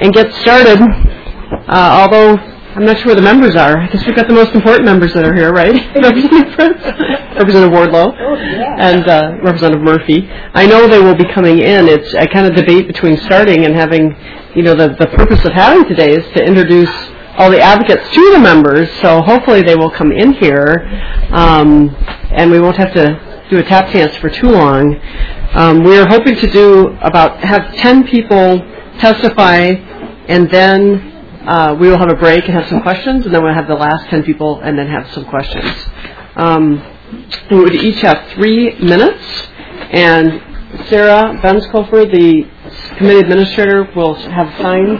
and get started, although I'm not sure where the members are. I guess we've got the most important members that are here, right? Representative Wardlow and Representative Murphy. I know they will be coming in. It's a kind of debate between starting and having, the purpose of having today is to introduce all the advocates to the members, so hopefully they will come in here, and we won't have to do a tap dance for too long. We are hoping to have 10 people testify, and then we will have a break and have some questions, and then we'll have the last 10 people and then have some questions. We would each have 3 minutes, and Sarah Benskofer, the committee administrator, will have signs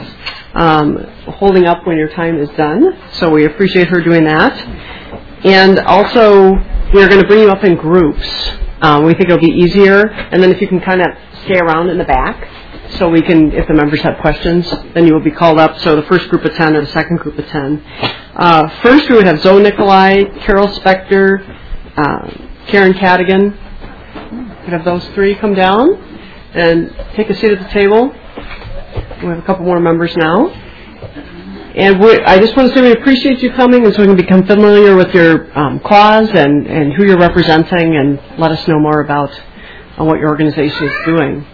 holding up when your time is done, so we appreciate her doing that. And also, we're going to bring you up in groups. We think it'll be easier, and then if you can kind of stay around in the back, so we can, if the members have questions, then you will be called up. So the first group of 10 or the second group of 10. First, we would have Zoe Nicolai, Carol Spector, Karen Cadigan. Could have those 3 come down and take a seat at the table. We have a couple more members now. And I just want to say we appreciate you coming, and so we can become familiar with your cause and who you're representing, and let us know more about what your organization is doing.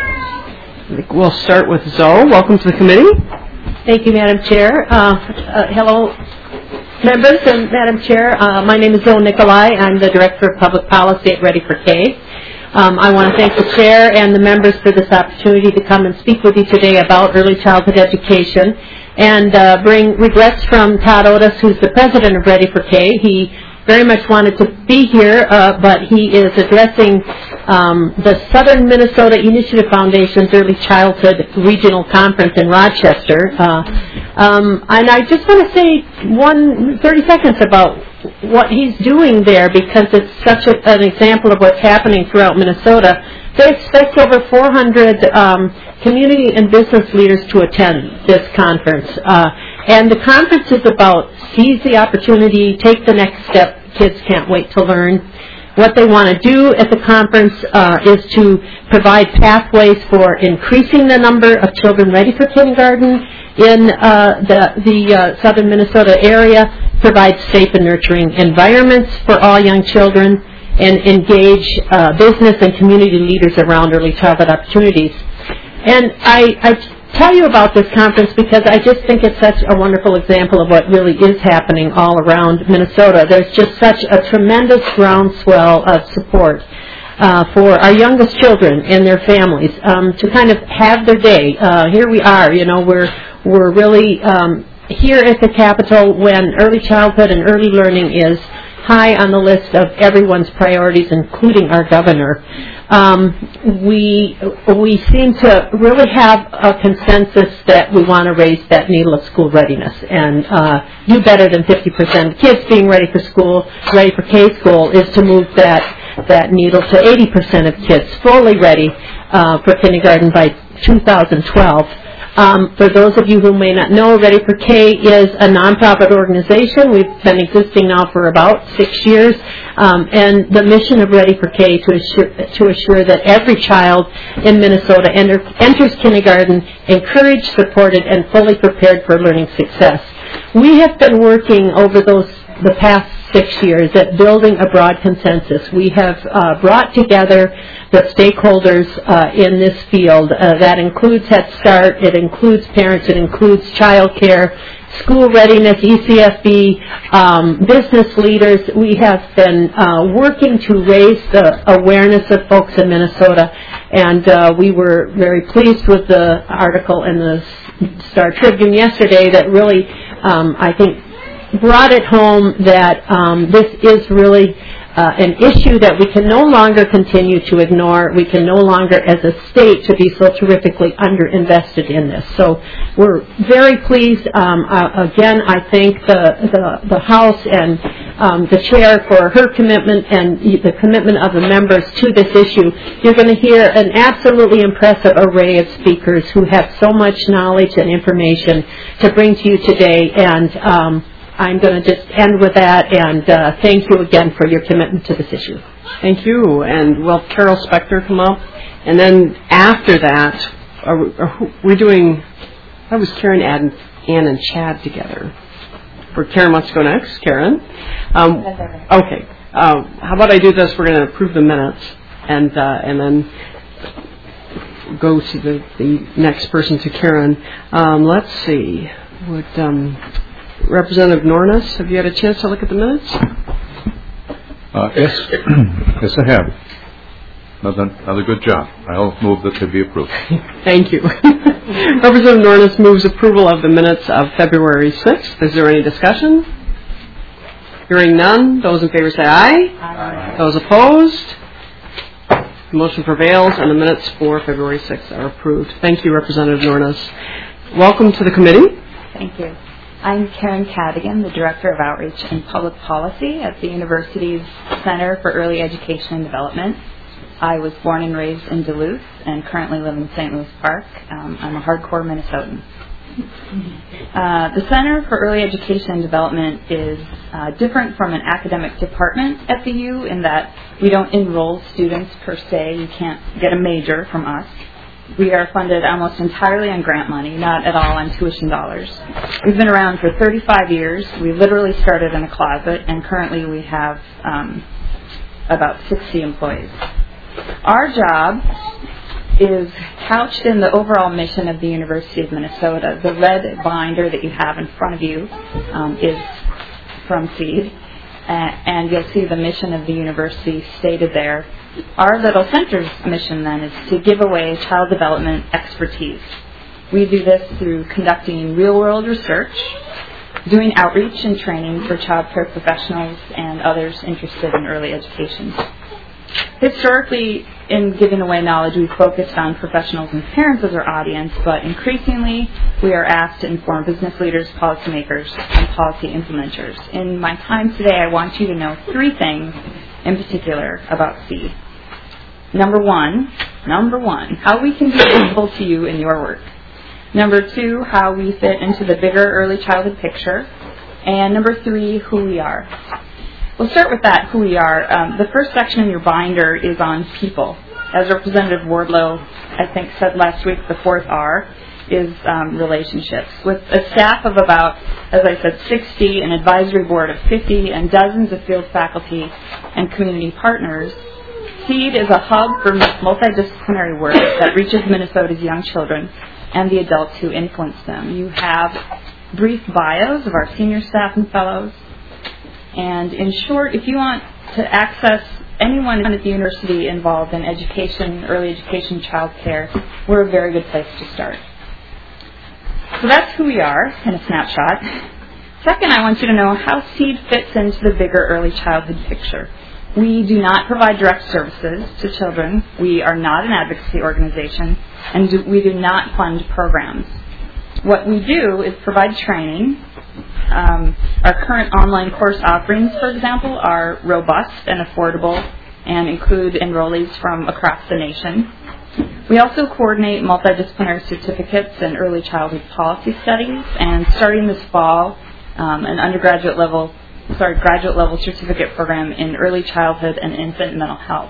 We'll start with Zoe. Welcome to the committee. Thank you, Madam Chair. Hello, members and Madam Chair. My name is Zoe Nicolai. I'm the Director of Public Policy at Ready for K. I want to thank the Chair and the members for this opportunity to come and speak with you today about early childhood education, and bring regrets from Todd Otis, who's the President of Ready for K. He very much wanted to be here, but he is addressing the Southern Minnesota Initiative Foundation's Early Childhood Regional Conference in Rochester. And I just want to say 30 seconds about what he's doing there, because it's such an example of what's happening throughout Minnesota. They expect over 400 community and business leaders to attend this conference. And the conference is about seize the opportunity, take the next step. Kids can't wait to learn. What they want to do at the conference is to provide pathways for increasing the number of children ready for kindergarten in the southern Minnesota area, provide safe and nurturing environments for all young children, and engage business and community leaders around early childhood opportunities. And I tell you about this conference because I just think it's such a wonderful example of what really is happening all around Minnesota. There's just such a tremendous groundswell of support for our youngest children and their families to kind of have their day. Here we are, we're really here at the Capitol when early childhood and early learning is high on the list of everyone's priorities, including our governor. We seem to really have a consensus that we want to raise that needle of school readiness and do better than 50% of kids being ready for school, ready for K-school, is to move that needle to 80% of kids fully ready for kindergarten by 2012. For those of you who may not know, Ready for K is a nonprofit organization. We've been existing now for about 6 years, and the mission of Ready for K to assure that every child in Minnesota enters kindergarten encouraged, supported, and fully prepared for learning success. We have been working over the past 6 years at building a broad consensus. We have brought together the stakeholders in this field. That includes Head Start, it includes parents, it includes child care, school readiness, ECFB, business leaders. We have been working to raise the awareness of folks in Minnesota, and we were very pleased with the article in the Star Tribune yesterday that really, I think, brought it home that this is really an issue that we can no longer continue to ignore. We can no longer, as a state, to be so terrifically underinvested in this. So we're very pleased. Again, I thank the House and the Chair for her commitment and the commitment of the members to this issue. You're going to hear an absolutely impressive array of speakers who have so much knowledge and information to bring to you today, and I'm going to just end with that, and thank you again for your commitment to this issue. Thank you. And will Carol Spector come up? And then after that, are we doing That was Karen, Ann, and Chad together. Or Karen wants to go next. Karen. Okay. How about I do this? We're going to approve the minutes, and then go to the next person, to Karen. Let's see. Would Representative Nornes, have you had a chance to look at the minutes? Yes. Yes, I have. Another good job. I'll move that they be approved. Thank you. Representative Nornes moves approval of the minutes of February 6th. Is there any discussion? Hearing none. Those in favor say aye. Aye. Those opposed? The motion prevails, and the minutes for February 6th are approved. Thank you, Representative Nornes. Welcome to the committee. Thank you. I'm Karen Cadigan, the Director of Outreach and Public Policy at the University's Center for Early Education and Development. I was born and raised in Duluth and currently live in St. Louis Park. I'm a hardcore Minnesotan. The Center for Early Education and Development is different from an academic department at the U in that we don't enroll students per se. You can't get a major from us. We are funded almost entirely on grant money, not at all on tuition dollars. We've been around for 35 years. We literally started in a closet, and currently we have about 60 employees. Our job is couched in the overall mission of the University of Minnesota. The red binder that you have in front of you is from SEED, and you'll see the mission of the university stated there. Our little center's mission, then, is to give away child development expertise. We do this through conducting real-world research, doing outreach and training for child care professionals and others interested in early education. Historically, in giving away knowledge, we've focused on professionals and parents as our audience, but increasingly we are asked to inform business leaders, policymakers, and policy implementers. In my time today, I want you to know 3 things in particular about SEED. Number one, how we can be useful to you in your work. Number 2, how we fit into the bigger early childhood picture. And number 3, who we are. We'll start with that, who we are. The first section in your binder is on people. As Representative Wardlow, I think, said last week, the 4th R is relationships. With a staff of about, as I said, 60, an advisory board of 50, and dozens of field faculty and community partners, SEED is a hub for multidisciplinary work that reaches Minnesota's young children and the adults who influence them. You have brief bios of our senior staff and fellows. And in short, if you want to access anyone at the university involved in education, early education, child care, we're a very good place to start. So that's who we are in a snapshot. Second, I want you to know how SEED fits into the bigger early childhood picture. We do not provide direct services to children. We are not an advocacy organization, and we do not fund programs. What we do is provide training. Our current online course offerings, for example, are robust and affordable and include enrollees from across the nation. We also coordinate multidisciplinary certificates in early childhood policy studies, and starting this fall, an graduate level certificate program in early childhood and infant mental health.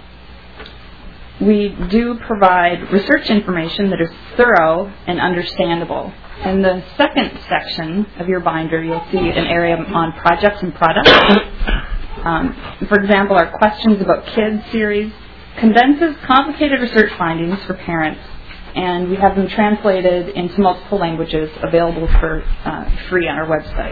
We do provide research information that is thorough and understandable. In the second section of your binder, you'll see an area on projects and products. For example, our Questions About Kids series condenses complicated research findings for parents, and we have them translated into multiple languages available for free on our website.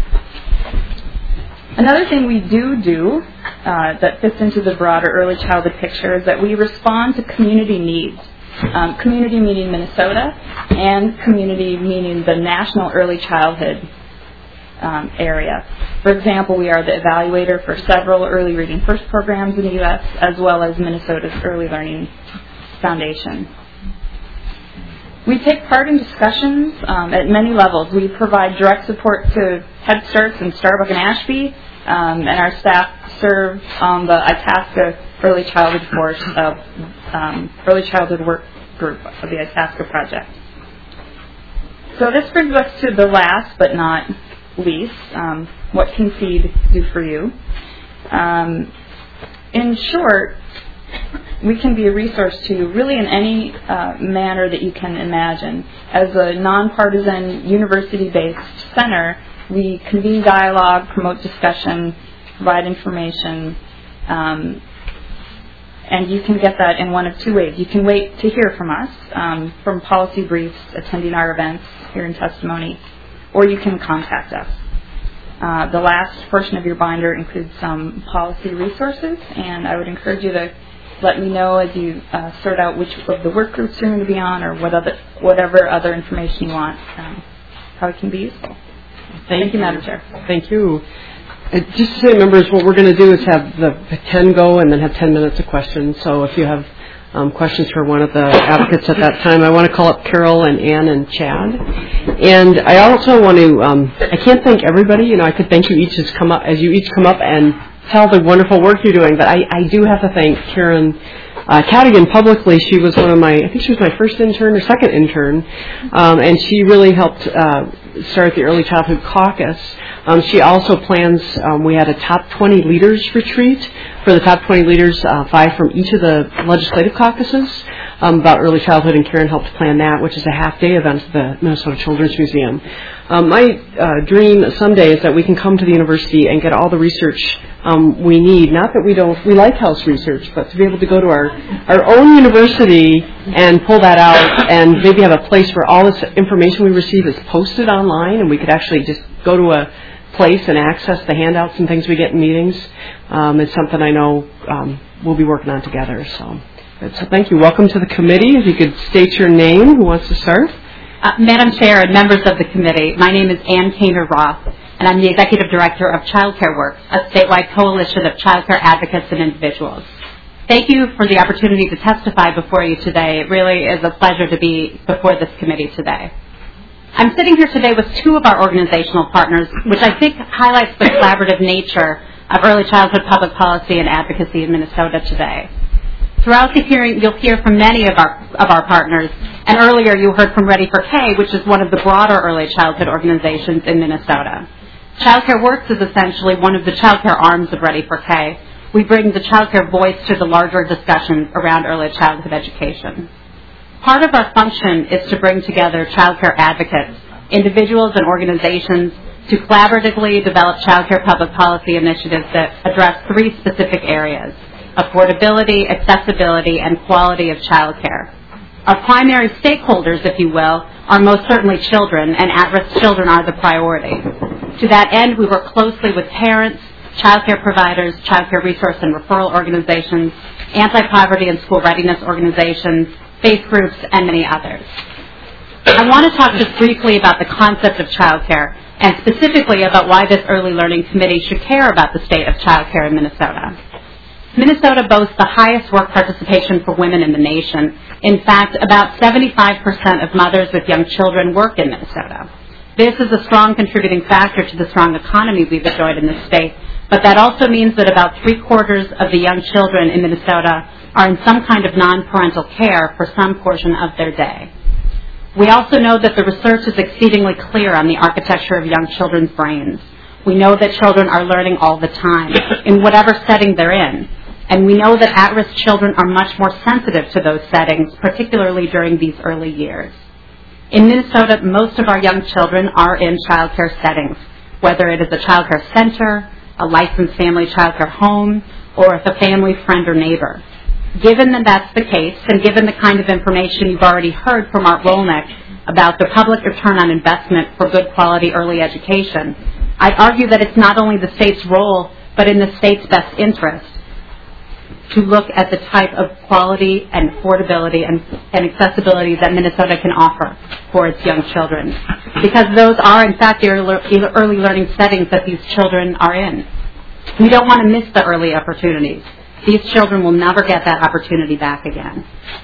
Another thing we do that fits into the broader early childhood picture is that we respond to community needs. Community meaning Minnesota, and community meaning the national early childhood area. For example, we are the evaluator for several Early Reading First programs in the U.S., as well as Minnesota's Early Learning Foundation. We take part in discussions at many levels. We provide direct support to Head Starts in Starbuck and Ashby, and our staff serve on the Itasca Early Childhood Force of Early Childhood Work Group of the Itasca Project. So this brings us to the last but not least, what can SEED do for you? In short, we can be a resource to you really in any manner that you can imagine. As a nonpartisan, university-based center, we convene dialogue, promote discussion, provide information, and you can get that in one of two ways. You can wait to hear from us, from policy briefs, attending our events, hearing testimony, or you can contact us. The last portion of your binder includes some policy resources, and I would encourage you to let me know as you sort out which of the work groups you're going to be on or whatever other information you want, how it can be useful. Thank you, Madam Chair. Thank you. Just to say, members, what we're going to do is have the 10 go and then have 10 minutes of questions. So if you have questions for one of the advocates at that time, I want to call up Carol and Ann and Chad. And I also want to, I can't thank everybody. I could thank you each as you each come up and tell the wonderful work you're doing. But I do have to thank Karen Cadigan publicly. She was I think she was my first intern or second intern, and she really helped start the Early Childhood Caucus. She also plans, we had a top 20 leaders retreat for the top 20 leaders, 5 from each of the legislative caucuses about early childhood, and Karen helped plan that, which is a half-day event at the Minnesota Children's Museum. My dream someday is that we can come to the university and get all the research we need. Not that we like house research, but to be able to go to our own university and pull that out and maybe have a place where all this information we receive is posted online, and we could actually just go to a place and access the handouts and things we get in meetings. It's something I know we'll be working on together. So thank you. Welcome to the committee. If you could state your name. Who wants to start? Madam Chair and members of the committee, my name is Ann Kainer-Roth, and I'm the Executive Director of Child Care Works, a statewide coalition of child care advocates and individuals. Thank you for the opportunity to testify before you today. It really is a pleasure to be before this committee today. I'm sitting here today with 2 of our organizational partners, which I think highlights the collaborative nature of early childhood public policy and advocacy in Minnesota today. Throughout the hearing, you'll hear from many of our partners, and earlier you heard from Ready for K, which is one of the broader early childhood organizations in Minnesota. Child Care Works is essentially one of the child care arms of Ready for K. We bring the child care voice to the larger discussions around early childhood education. Part of our function is to bring together child care advocates, individuals and organizations, to collaboratively develop child care public policy initiatives that address 3 specific areas: affordability, accessibility, and quality of child care. Our primary stakeholders, if you will, are most certainly children, and at-risk children are the priority. To that end, we work closely with parents, child care providers, child care resource and referral organizations, anti-poverty and school readiness organizations, faith groups, and many others. I want to talk just briefly about the concept of child care, and specifically about why this Early Learning Committee should care about the state of child care in Minnesota. Minnesota boasts the highest work participation for women in the nation. In fact, about 75% of mothers with young children work in Minnesota. This is a strong contributing factor to the strong economy we've enjoyed in this state, but that also means that about 3/4 of the young children in Minnesota are in some kind of non-parental care for some portion of their day. We also know that the research is exceedingly clear on the architecture of young children's brains. We know that children are learning all the time, in whatever setting they're in. And we know that at-risk children are much more sensitive to those settings, particularly during these early years. In Minnesota, most of our young children are in child care settings, whether it is a child care center, a licensed family child care home, or if a family friend or neighbor. Given that that's the case, and given the kind of information you've already heard from Art Rolnick about the public return on investment for good quality early education, I'd argue that it's not only the state's role, but in the state's best interest to look at the type of quality and affordability and accessibility that Minnesota can offer for its young children. Because those are, in fact, the early learning settings that these children are in. We don't want to miss the early opportunities. These children will never get that opportunity back again.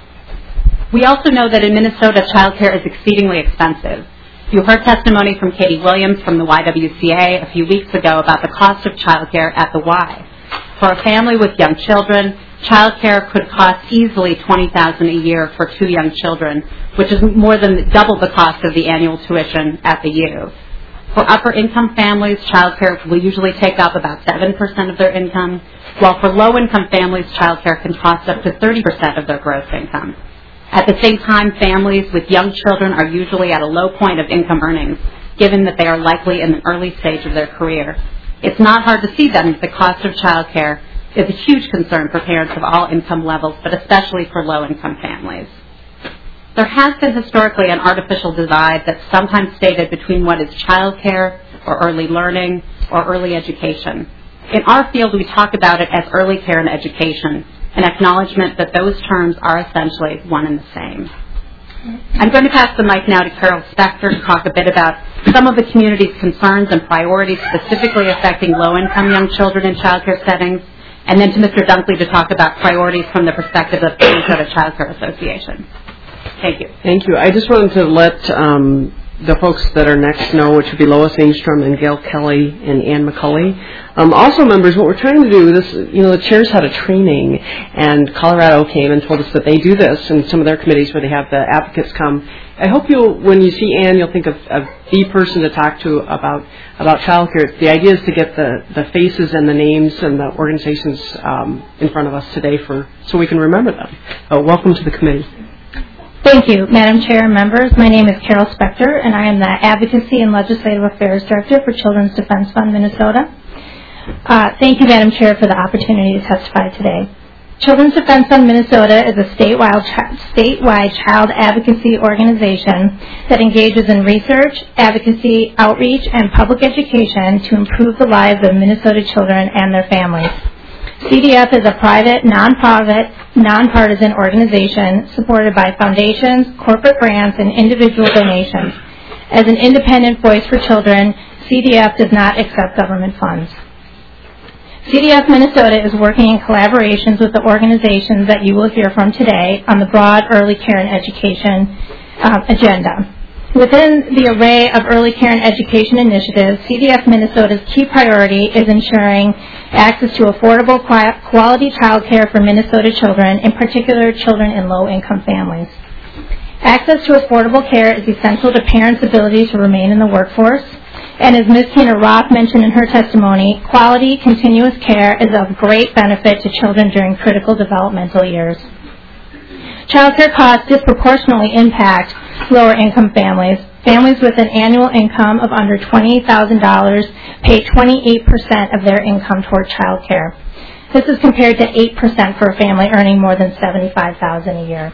We also know that in Minnesota, child care is exceedingly expensive. You heard testimony from Katie Williams from the YWCA a few weeks ago about the cost of child care at the Y. For a family with young children, child care could cost easily $20,000 a year for 2 young children, which is more than double the cost of the annual tuition at the U. For upper-income families, childcare will usually take up about 7% of their income, while for low-income families, childcare can cost up to 30% of their gross income. At the same time, families with young children are usually at a low point of income earnings, given that they are likely in an early stage of their career. It's not hard to see then that the cost of childcare is a huge concern for parents of all income levels, but especially for low-income families. There has been historically an artificial divide that's sometimes stated between what is childcare or early learning or early education. In our field, we talk about it as early care and education, an acknowledgement that those terms are essentially one and the same. I'm going to pass the mic now to Carol Spector to talk a bit about some of the community's concerns and priorities specifically affecting low-income young children in childcare settings, and then to Mr. Dunkley to talk about priorities from the perspective of the Minnesota Child Care Association. Thank you. Thank you. I just wanted to let the folks that are next know, which would be Lois Engstrom and Gail Kelly and Ann McCulley. Also, members, what we're trying to do is, the chairs had a training, and Colorado came and told us that they do this in some of their committees where they have the advocates come. I hope when you see Ann, you'll think of the person to talk to about childcare. The idea is to get the faces and the names and the organizations in front of us today so we can remember them. Welcome to the committee. Thank you, Madam Chair and members. My name is Carol Spector, and I am the Advocacy and Legislative Affairs Director for Children's Defense Fund Minnesota. Thank you, Madam Chair, for the opportunity to testify today. Children's Defense Fund Minnesota is a statewide child advocacy organization that engages in research, advocacy, outreach, and public education to improve the lives of Minnesota children and their families. CDF is a private, nonpartisan organization supported by foundations, corporate grants, and individual donations. As an independent voice for children, CDF does not accept government funds. CDF Minnesota is working in collaborations with the organizations that you will hear from today on the broad early care and education agenda. Within the array of early care and education initiatives, CDF Minnesota's key priority is ensuring access to affordable, quality child care for Minnesota children, in particular children in low-income families. Access to affordable care is essential to parents' ability to remain in the workforce, and as Ms. Kaner-Roth mentioned in her testimony, quality, continuous care is of great benefit to children during critical developmental years. Child care costs disproportionately impact lower-income families. Families with an annual income of under $28,000 pay 28% of their income toward child care. This is compared to 8% for a family earning more than $75,000 a year.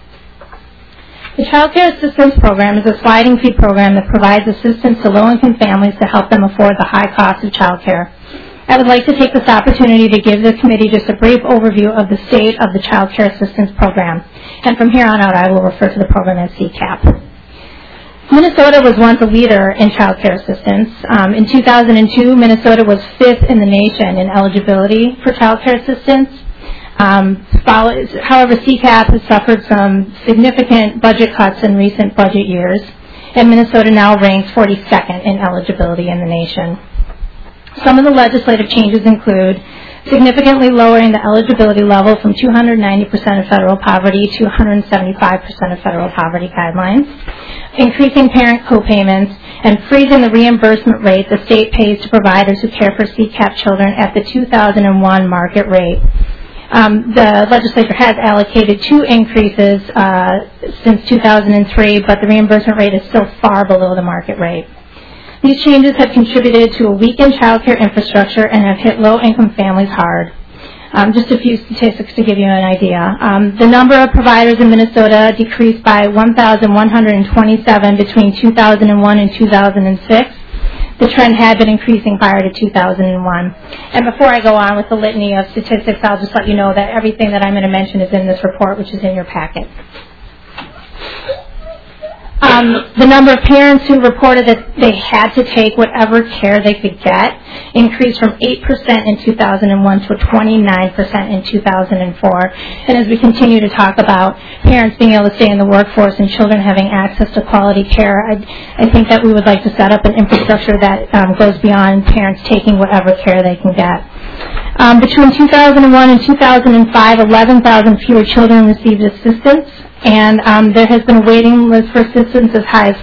The Child Care Assistance Program is a sliding fee program that provides assistance to low-income families to help them afford the high cost of child care. I would like to take this opportunity to give the committee just a brief overview of the state of the Child Care Assistance Program. And from here on out, I will refer to the program as CCAP. Minnesota was once a leader in child care assistance. In 2002, Minnesota was 5th in the nation in eligibility for child care assistance. However, CCAP has suffered some significant budget cuts in recent budget years, and Minnesota now ranks 42nd in eligibility in the nation. Some of the legislative changes include significantly lowering the eligibility level from 290% of federal poverty to 175% of federal poverty guidelines, increasing parent co-payments, and freezing the reimbursement rate the state pays to providers who care for CCAP children at the 2001 market rate. The legislature has allocated 2 increases since 2003, but the reimbursement rate is still far below the market rate. These changes have contributed to a weakened child care infrastructure and have hit low-income families hard. Just a few statistics to give you an idea. The number of providers in Minnesota decreased by 1,127 between 2001 and 2006. The trend had been increasing prior to 2001. And before I go on with the litany of statistics, I'll just let you know that everything that I'm going to mention is in this report, which is in your packet. The number of parents who reported that they had to take whatever care they could get increased from 8% in 2001 to 29% in 2004. And as we continue to talk about parents being able to stay in the workforce and children having access to quality care, I think that we would like to set up an infrastructure that goes beyond parents taking whatever care they can get. Between 2001 and 2005, 11,000 fewer children received assistance, and there has been a waiting list for assistance as high as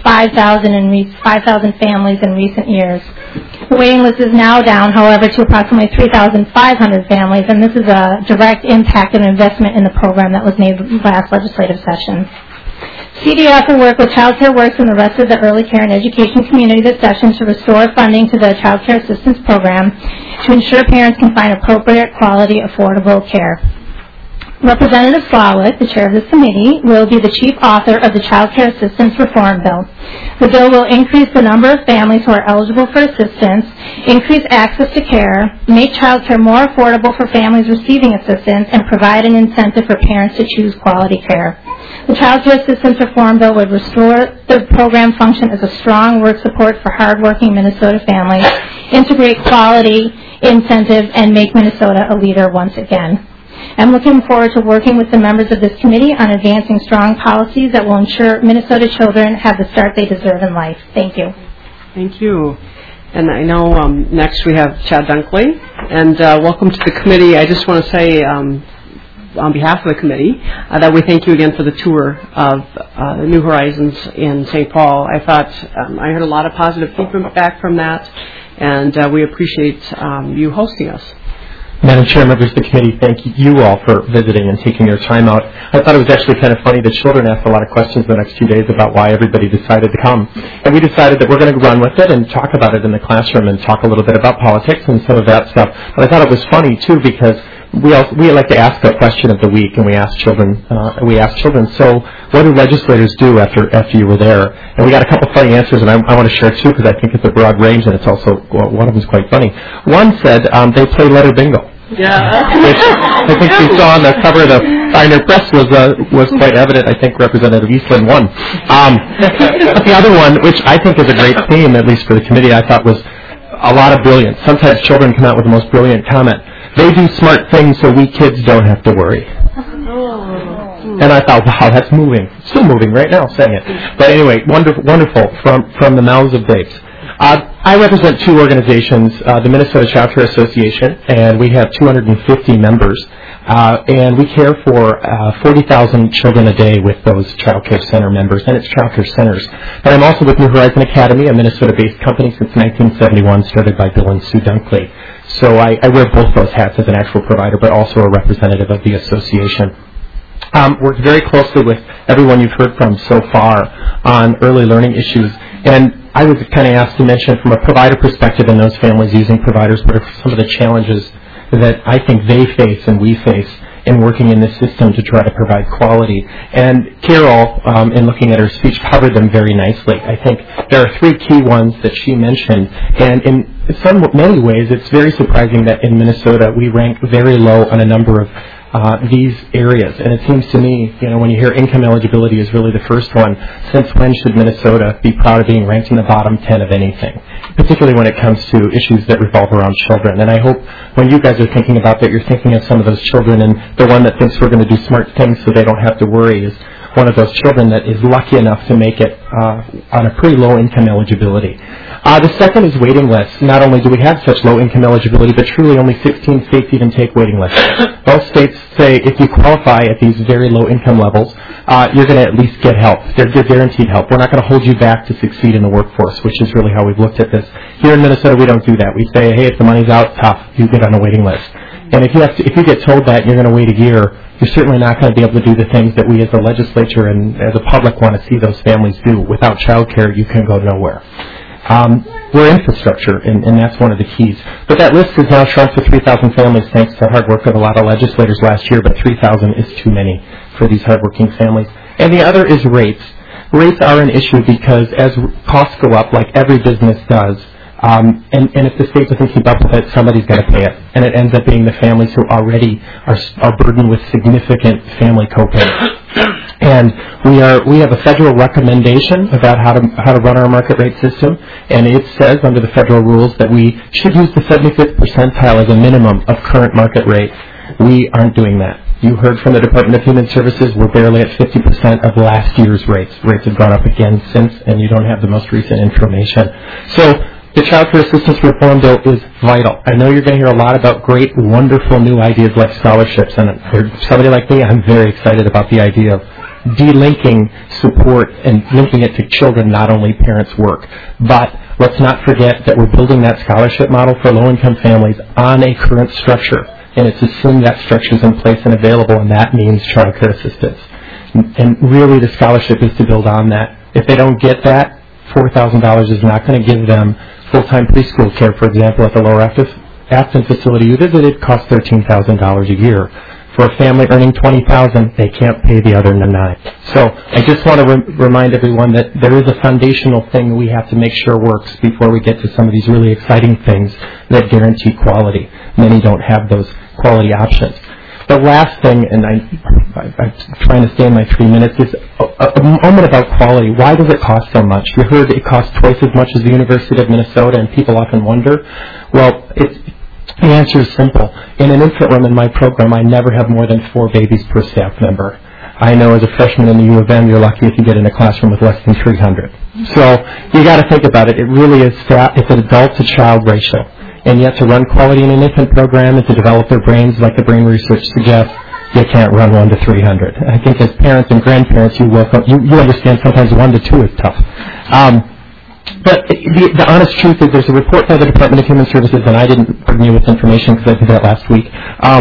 5,000 families in recent years. The waiting list is now down, however, to approximately 3,500 families, and this is a direct impact and investment in the program that was made last legislative session. CDF will work with Child Care Works and the rest of the early care and education community this session to restore funding to the Child Care Assistance Program to ensure parents can find appropriate, quality, affordable care. Representative Slawik, the chair of this committee, will be the chief author of the Child Care Assistance Reform Bill. The bill will increase the number of families who are eligible for assistance, increase access to care, make child care more affordable for families receiving assistance, and provide an incentive for parents to choose quality care. The Child Care Assistance Reform Bill would restore the program function as a strong work support for hardworking Minnesota families, integrate quality incentives, and make Minnesota a leader once again. I'm looking forward to working with the members of this committee on advancing strong policies that will ensure Minnesota children have the start they deserve in life. Thank you. Thank you. And I know next we have Chad Dunkley. And welcome to the committee. I just want to say on behalf of the committee that we thank you again for the tour of New Horizons in St. Paul. I thought I heard a lot of positive feedback from that, and we appreciate you hosting us. Madam Chair, members of the committee, thank you all for visiting and taking your time out. I thought it was actually kind of funny. The children asked a lot of questions the next 2 days about why everybody decided to come. And we decided that we're going to run with it and talk about it in the classroom and talk a little bit about politics and some of that stuff. But I thought it was funny, too, because we like to ask a question of the week, and we ask children, so what do legislators do after you were there? And we got a couple funny answers, and I want to share two because I think it's a broad range, and it's also, one of them is quite funny. One said they play letter bingo. Yeah. Which I think we saw on the cover of the Pioneer Press was quite evident. I think Representative Eastland won. The other one, which I think is a great theme, at least for the committee, I thought was a lot of brilliance. Sometimes children come out with the most brilliant comment. They do smart things so we kids don't have to worry. And I thought, wow, that's moving. Still moving right now, saying it. But anyway, wonderful from the mouths of babes. I represent two organizations, the Minnesota Child Care Association, and we have 250 members. And we care for 40,000 children a day with those child care center members, and it's child care centers. But I'm also with New Horizon Academy, a Minnesota-based company since 1971, started by Bill and Sue Dunkley. So I wear both those hats as an actual provider, but also a representative of the association. Worked very closely with everyone you've heard from so far on early learning issues. And I was kind of asked to mention from a provider perspective and those families using providers, what are some of the challenges that I think they face and we face in working in this system to try to provide quality. And Carol, in looking at her speech, covered them very nicely. I think there are three key ones that she mentioned, and in many ways it's very surprising that in Minnesota we rank very low on a number of these areas. And it seems to me, when you hear income eligibility is really the first one, since when should Minnesota be proud of being ranked in the bottom 10 of anything, particularly when it comes to issues that revolve around children. And I hope when you guys are thinking about that, you're thinking of some of those children, and the one that thinks we're going to do smart things so they don't have to worry is one of those children that is lucky enough to make it on a pretty low income eligibility. The second is waiting lists. Not only do we have such low income eligibility, but truly only 16 states even take waiting lists. Most states say if you qualify at these very low income levels, you're going to at least get help. They're guaranteed help. We're not going to hold you back to succeed in the workforce, which is really how we've looked at this. Here in Minnesota, we don't do that. We say, hey, if the money's out, tough, you get on a waiting list. And if you get told that you're going to wait a year, you're certainly not going to be able to do the things that we as a legislature and as a public want to see those families do. Without child care, you can go nowhere. We're infrastructure, and that's one of the keys. But that list has now shrunk to 3,000 families thanks to hard work of a lot of legislators last year, but 3,000 is too many for these hardworking families. And the other is rates. Rates are an issue because as costs go up, like every business does, and if the state doesn't keep up with it, somebody's got to pay it. And it ends up being the families who already are burdened with significant family copay. And we have a federal recommendation about how to run our market rate system, and it says under the federal rules that we should use the 75th percentile as a minimum of current market rate. We aren't doing that. You heard from the Department of Human Services, we're barely at 50% of last year's rates. Rates have gone up again since, and you don't have the most recent information. So The Child Care Assistance Reform Bill is vital. I know you're going to hear a lot about great, wonderful new ideas like scholarships, and for somebody like me, I'm very excited about the idea of delinking support and linking it to children, not only parents' work. But let's not forget that we're building that scholarship model for low-income families on a current structure, and it's assumed that structure is in place and available, and that means child care assistance. And really, the scholarship is to build on that. If they don't get that, $4,000 is not going to give them full-time preschool care. For example, at the Lower Afton facility you visited, costs $13,000 a year. For a family earning $20,000, they can't pay the other $9,000. So I just want to remind everyone that there is a foundational thing that we have to make sure works before we get to some of these really exciting things that guarantee quality. Many don't have those quality options. The last thing, and I'm trying to stay in my 3 minutes, is a moment about quality. Why does it cost so much? You heard it costs twice as much as the University of Minnesota, and people often wonder. Well, the answer is simple. In an infant room in my program, I never have more than 4 babies per staff member. I know as a freshman in the U of M, you're lucky if you get in a classroom with less than 300. So you got to think about it. It really is it's an adult-to-child ratio. And yet to run quality in an infant program and to develop their brains like the brain research suggests, you can't run 1 to 300. I think as parents and grandparents, you understand sometimes 1 to 2 is tough. But the honest truth is there's a report by the Department of Human Services, and I didn't bring you with information because I did that last week.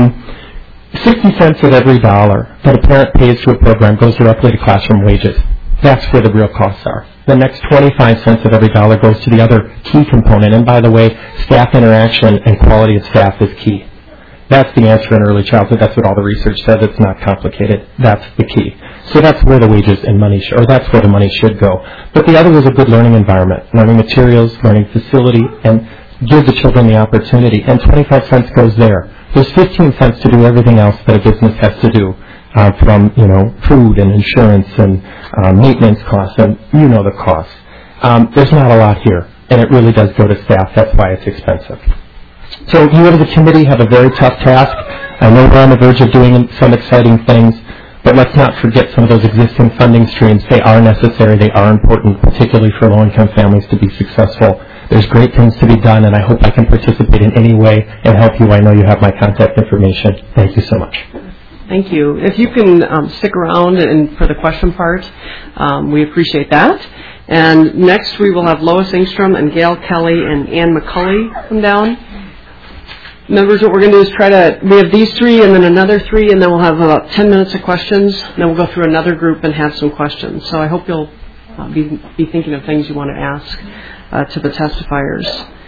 60 cents of every dollar that a parent pays to a program goes directly to classroom wages. That's where the real costs are. The next 25 cents of every dollar goes to the other key component. And by the way, staff interaction and quality of staff is key. That's the answer in early childhood. That's what all the research says. It's not complicated. That's the key. So that's where the wages and money that's where the money should go. But the other is a good learning environment, learning materials, learning facility, and give the children the opportunity. And 25 cents goes there. There's 15 cents to do everything else that a business has to do. From food and insurance and maintenance costs and the costs. There's not a lot here, and it really does go to staff. That's why it's expensive. So you as a committee have a very tough task. I know we're on the verge of doing some exciting things, but let's not forget some of those existing funding streams. They are necessary. They are important, particularly for low-income families to be successful. There's great things to be done, and I hope I can participate in any way and help you. I know you have my contact information. Thank you so much. Thank you. If you can stick around and for the question part, we appreciate that. And next we will have Lois Engstrom and Gail Kelly and Ann McCulley come down. Members, what we're going to do is we have these 3 and then another 3, and then we'll have about 10 minutes of questions. Then we'll go through another group and have some questions. So I hope you'll be thinking of things you want to ask to the testifiers.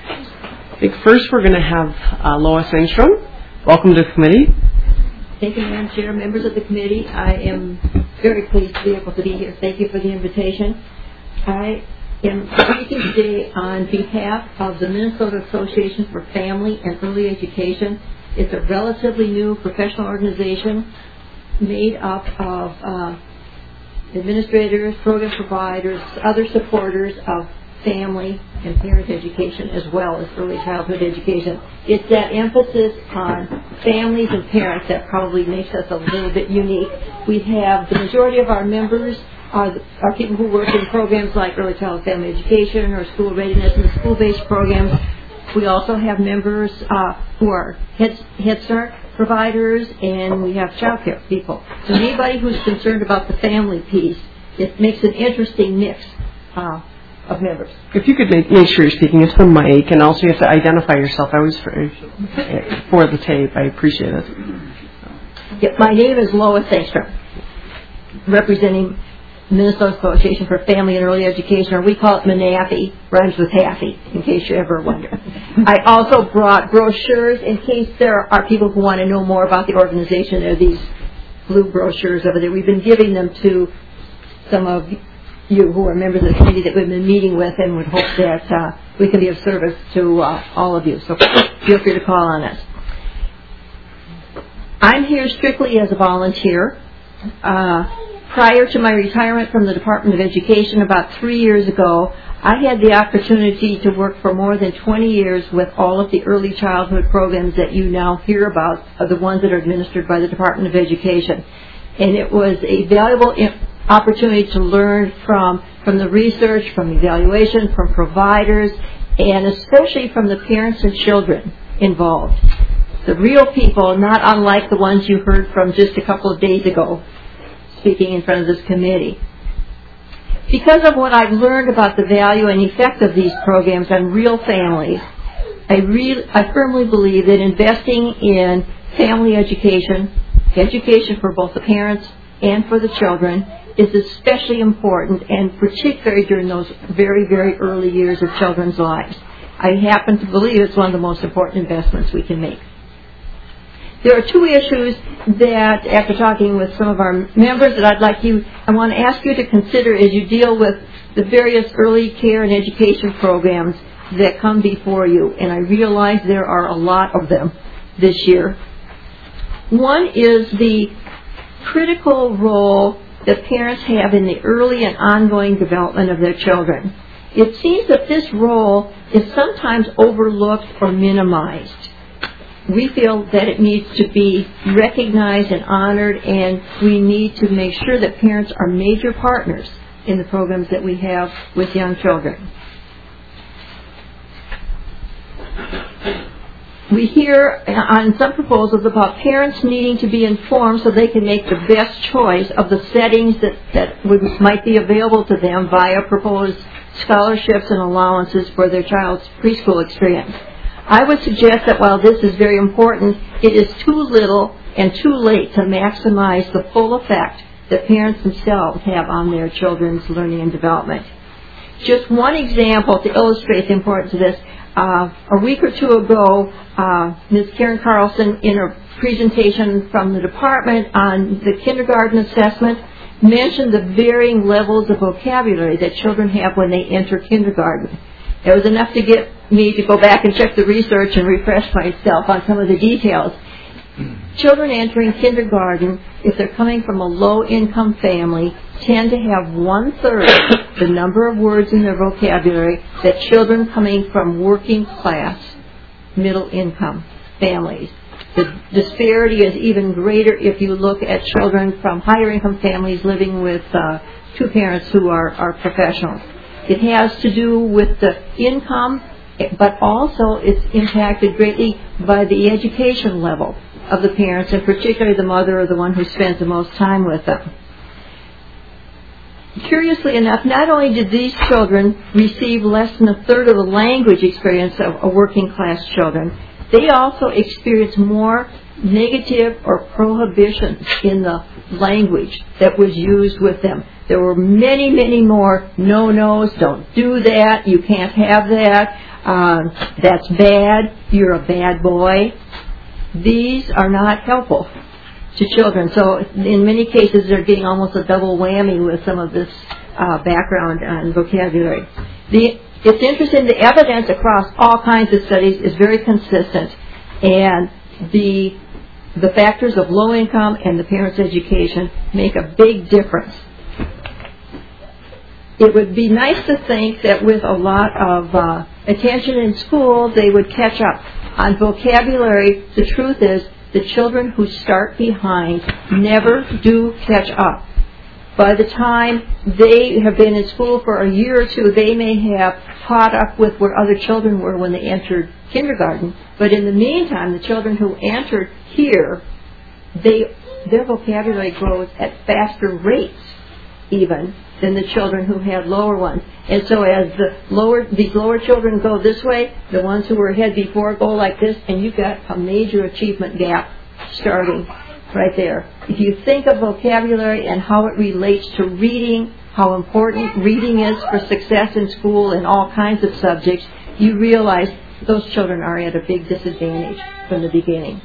I think first we're going to have Lois Engstrom. Welcome to the committee. Thank you, Madam Chair, members of the committee. I am very pleased to be able to be here. Thank you for the invitation. I am speaking today on behalf of the Minnesota Association for Family and Early Education. It's a relatively new professional organization made up of administrators, program providers, other supporters of family and parent education as well as early childhood education. It's that emphasis on families and parents that probably makes us a little bit unique. We have the majority of our members are people who work in programs like early childhood family education or school readiness and the school-based programs. We also have members who are Head Start providers, and we have child care people. So anybody who's concerned about the family piece, it makes an interesting mix of members. If you could make sure you're speaking into the mic, and also you have to identify yourself. I always for the tape. I appreciate it. Yeah, my name is Lois Engstrom, representing Minnesota Association for Family and Early Education, or we call it MNAFI, rhymes with happy, in case you ever wonder. I also brought brochures in case there are people who want to know more about the organization. There are these blue brochures over there. We've been giving them to some of you who are members of the committee that we've been meeting with, and would hope that we can be of service to all of you. So feel free to call on us. I'm here strictly as a volunteer. Prior to my retirement from the Department of Education about 3 years ago, I had the opportunity to work for more than 20 years with all of the early childhood programs that you now hear about, are the ones that are administered by the Department of Education. And it was a valuable opportunity to learn from the research, from evaluation, from providers, and especially from the parents and children involved. The real people, not unlike the ones you heard from just a couple of days ago, speaking in front of this committee. Because of what I've learned about the value and effect of these programs on real families, I firmly believe that investing in family education for both the parents and for the children, is especially important, and particularly during those very, very early years of children's lives. I happen to believe it's one of the most important investments we can make. There are two issues that, after talking with some of our members, that I want to ask you to consider as you deal with the various early care and education programs that come before you, and I realize there are a lot of them this year. One is the critical role that parents have in the early and ongoing development of their children. It seems that this role is sometimes overlooked or minimized. We feel that it needs to be recognized and honored, and we need to make sure that parents are major partners in the programs that we have with young children. We hear on some proposals about parents needing to be informed so they can make the best choice of the settings that might be available to them via proposed scholarships and allowances for their child's preschool experience. I would suggest that while this is very important, it is too little and too late to maximize the full effect that parents themselves have on their children's learning and development. Just one example to illustrate the importance of this. A week or two ago, Ms. Karen Carlson, in a presentation from the department on the kindergarten assessment, mentioned the varying levels of vocabulary that children have when they enter kindergarten. It was enough to get me to go back and check the research and refresh myself on some of the details. Children entering kindergarten, if they're coming from a low-income family, tend to have 1/3 the number of words in their vocabulary that children coming from working-class, middle-income families. The disparity is even greater if you look at children from higher-income families living with two parents who are professionals. It has to do with the income, but also it's impacted greatly by the education level of the parents, and particularly the mother or the one who spends the most time with them. Curiously enough, not only did these children receive less than 1/3 of the language experience of working class children, they also experienced more negative or prohibitions in the language that was used with them. There were many, many more no-nos, don't do that, you can't have that, that's bad, you're a bad boy. These are not helpful to children. So in many cases they're getting almost a double whammy with some of this background and vocabulary. It's interesting, the evidence across all kinds of studies is very consistent, and the factors of low income and the parents' education make a big difference. It would be nice to think that with a lot of attention in school, they would catch up. On vocabulary, the truth is the children who start behind never do catch up. By the time they have been in school for a year or two, they may have caught up with where other children were when they entered kindergarten. But in the meantime, the children who entered here, their vocabulary grows at faster rates even than the children who had lower ones. And so as these lower children go this way, the ones who were ahead before go like this, and you've got a major achievement gap starting right there. If you think of vocabulary and how it relates to reading, how important reading is for success in school in all kinds of subjects, you realize those children are at a big disadvantage from the beginning.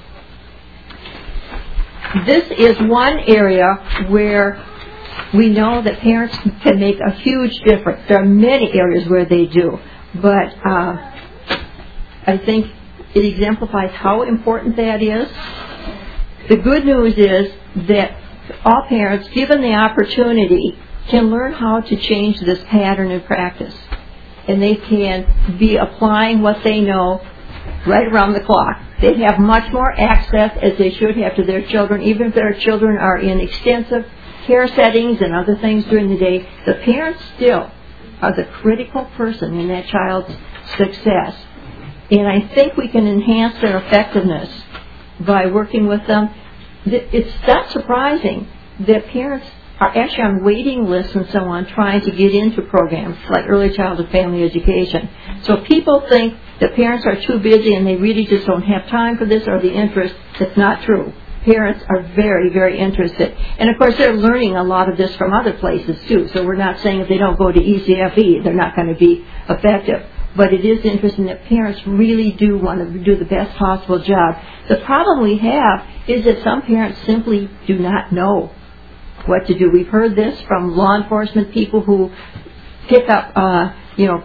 This is one area where we know that parents can make a huge difference. There are many areas where they do, but I think it exemplifies how important that is. The good news is that all parents, given the opportunity, can learn how to change this pattern in practice. And they can be applying what they know right around the clock. They have much more access, as they should have, to their children, even if their children are in extensive care settings and other things during the day. The parents still are the critical person in that child's success. And I think we can enhance their effectiveness by working with them. It's not surprising that parents are actually on waiting lists and so on trying to get into programs like early childhood family education. So people think that parents are too busy and they really just don't have time for this or the interest. That's not true. Parents are very, very interested. And, of course, they're learning a lot of this from other places, too. So we're not saying if they don't go to ECFE, they're not going to be effective. But it is interesting that parents really do want to do the best possible job. The problem we have is that some parents simply do not know what to do. We've heard this from law enforcement people who pick up,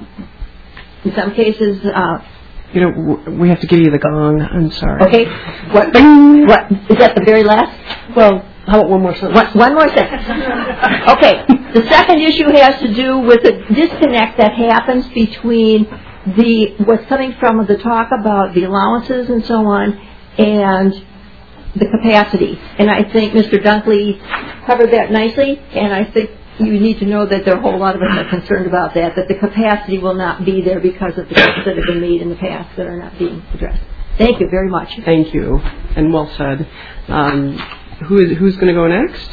in some cases... we have to give you the gong. I'm sorry. Okay. What? Is that the very last? Well, how about one more sentence? One more sentence. Okay. The second issue has to do with the disconnect that happens between what's coming from the talk about the allowances and so on and the capacity. And I think Mr. Dunkley covered that nicely, and I think you need to know that there are a whole lot of us are concerned about that the capacity will not be there because of the cuts that have been made in the past that are not being addressed. Thank you very much. Thank you, and well said. Who's going to go next?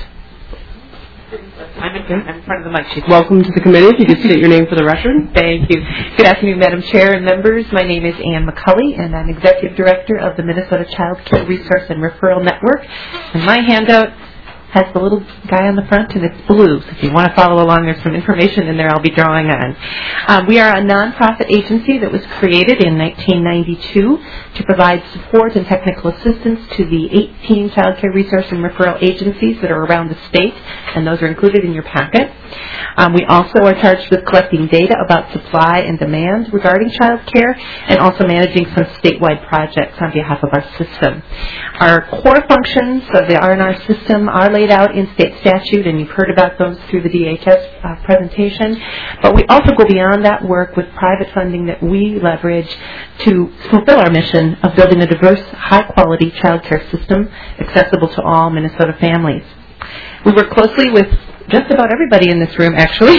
I'm in front of the mic sheet. Welcome to the committee. If you could state your name for the record. Thank you. Good afternoon, Madam Chair and members. My name is Ann McCulley, and I'm Executive Director of the Minnesota Child Care Resource and Referral Network. And my handout has the little guy on the front, and it's blue. So if you want to follow along, there's some information in there I'll be drawing on. We are a nonprofit agency that was created in 1992 to provide support and technical assistance to the 18 child care resource and referral agencies that are around the state, and those are included in your packet. We also are charged with collecting data about supply and demand regarding child care and also managing some statewide projects on behalf of our system. Our core functions of the R&R system are laid out in state statute, and you've heard about those through the DHS presentation. But we also go beyond that work with private funding that we leverage to fulfill our mission of building a diverse, high-quality child care system accessible to all Minnesota families. We work closely with just about everybody in this room, actually,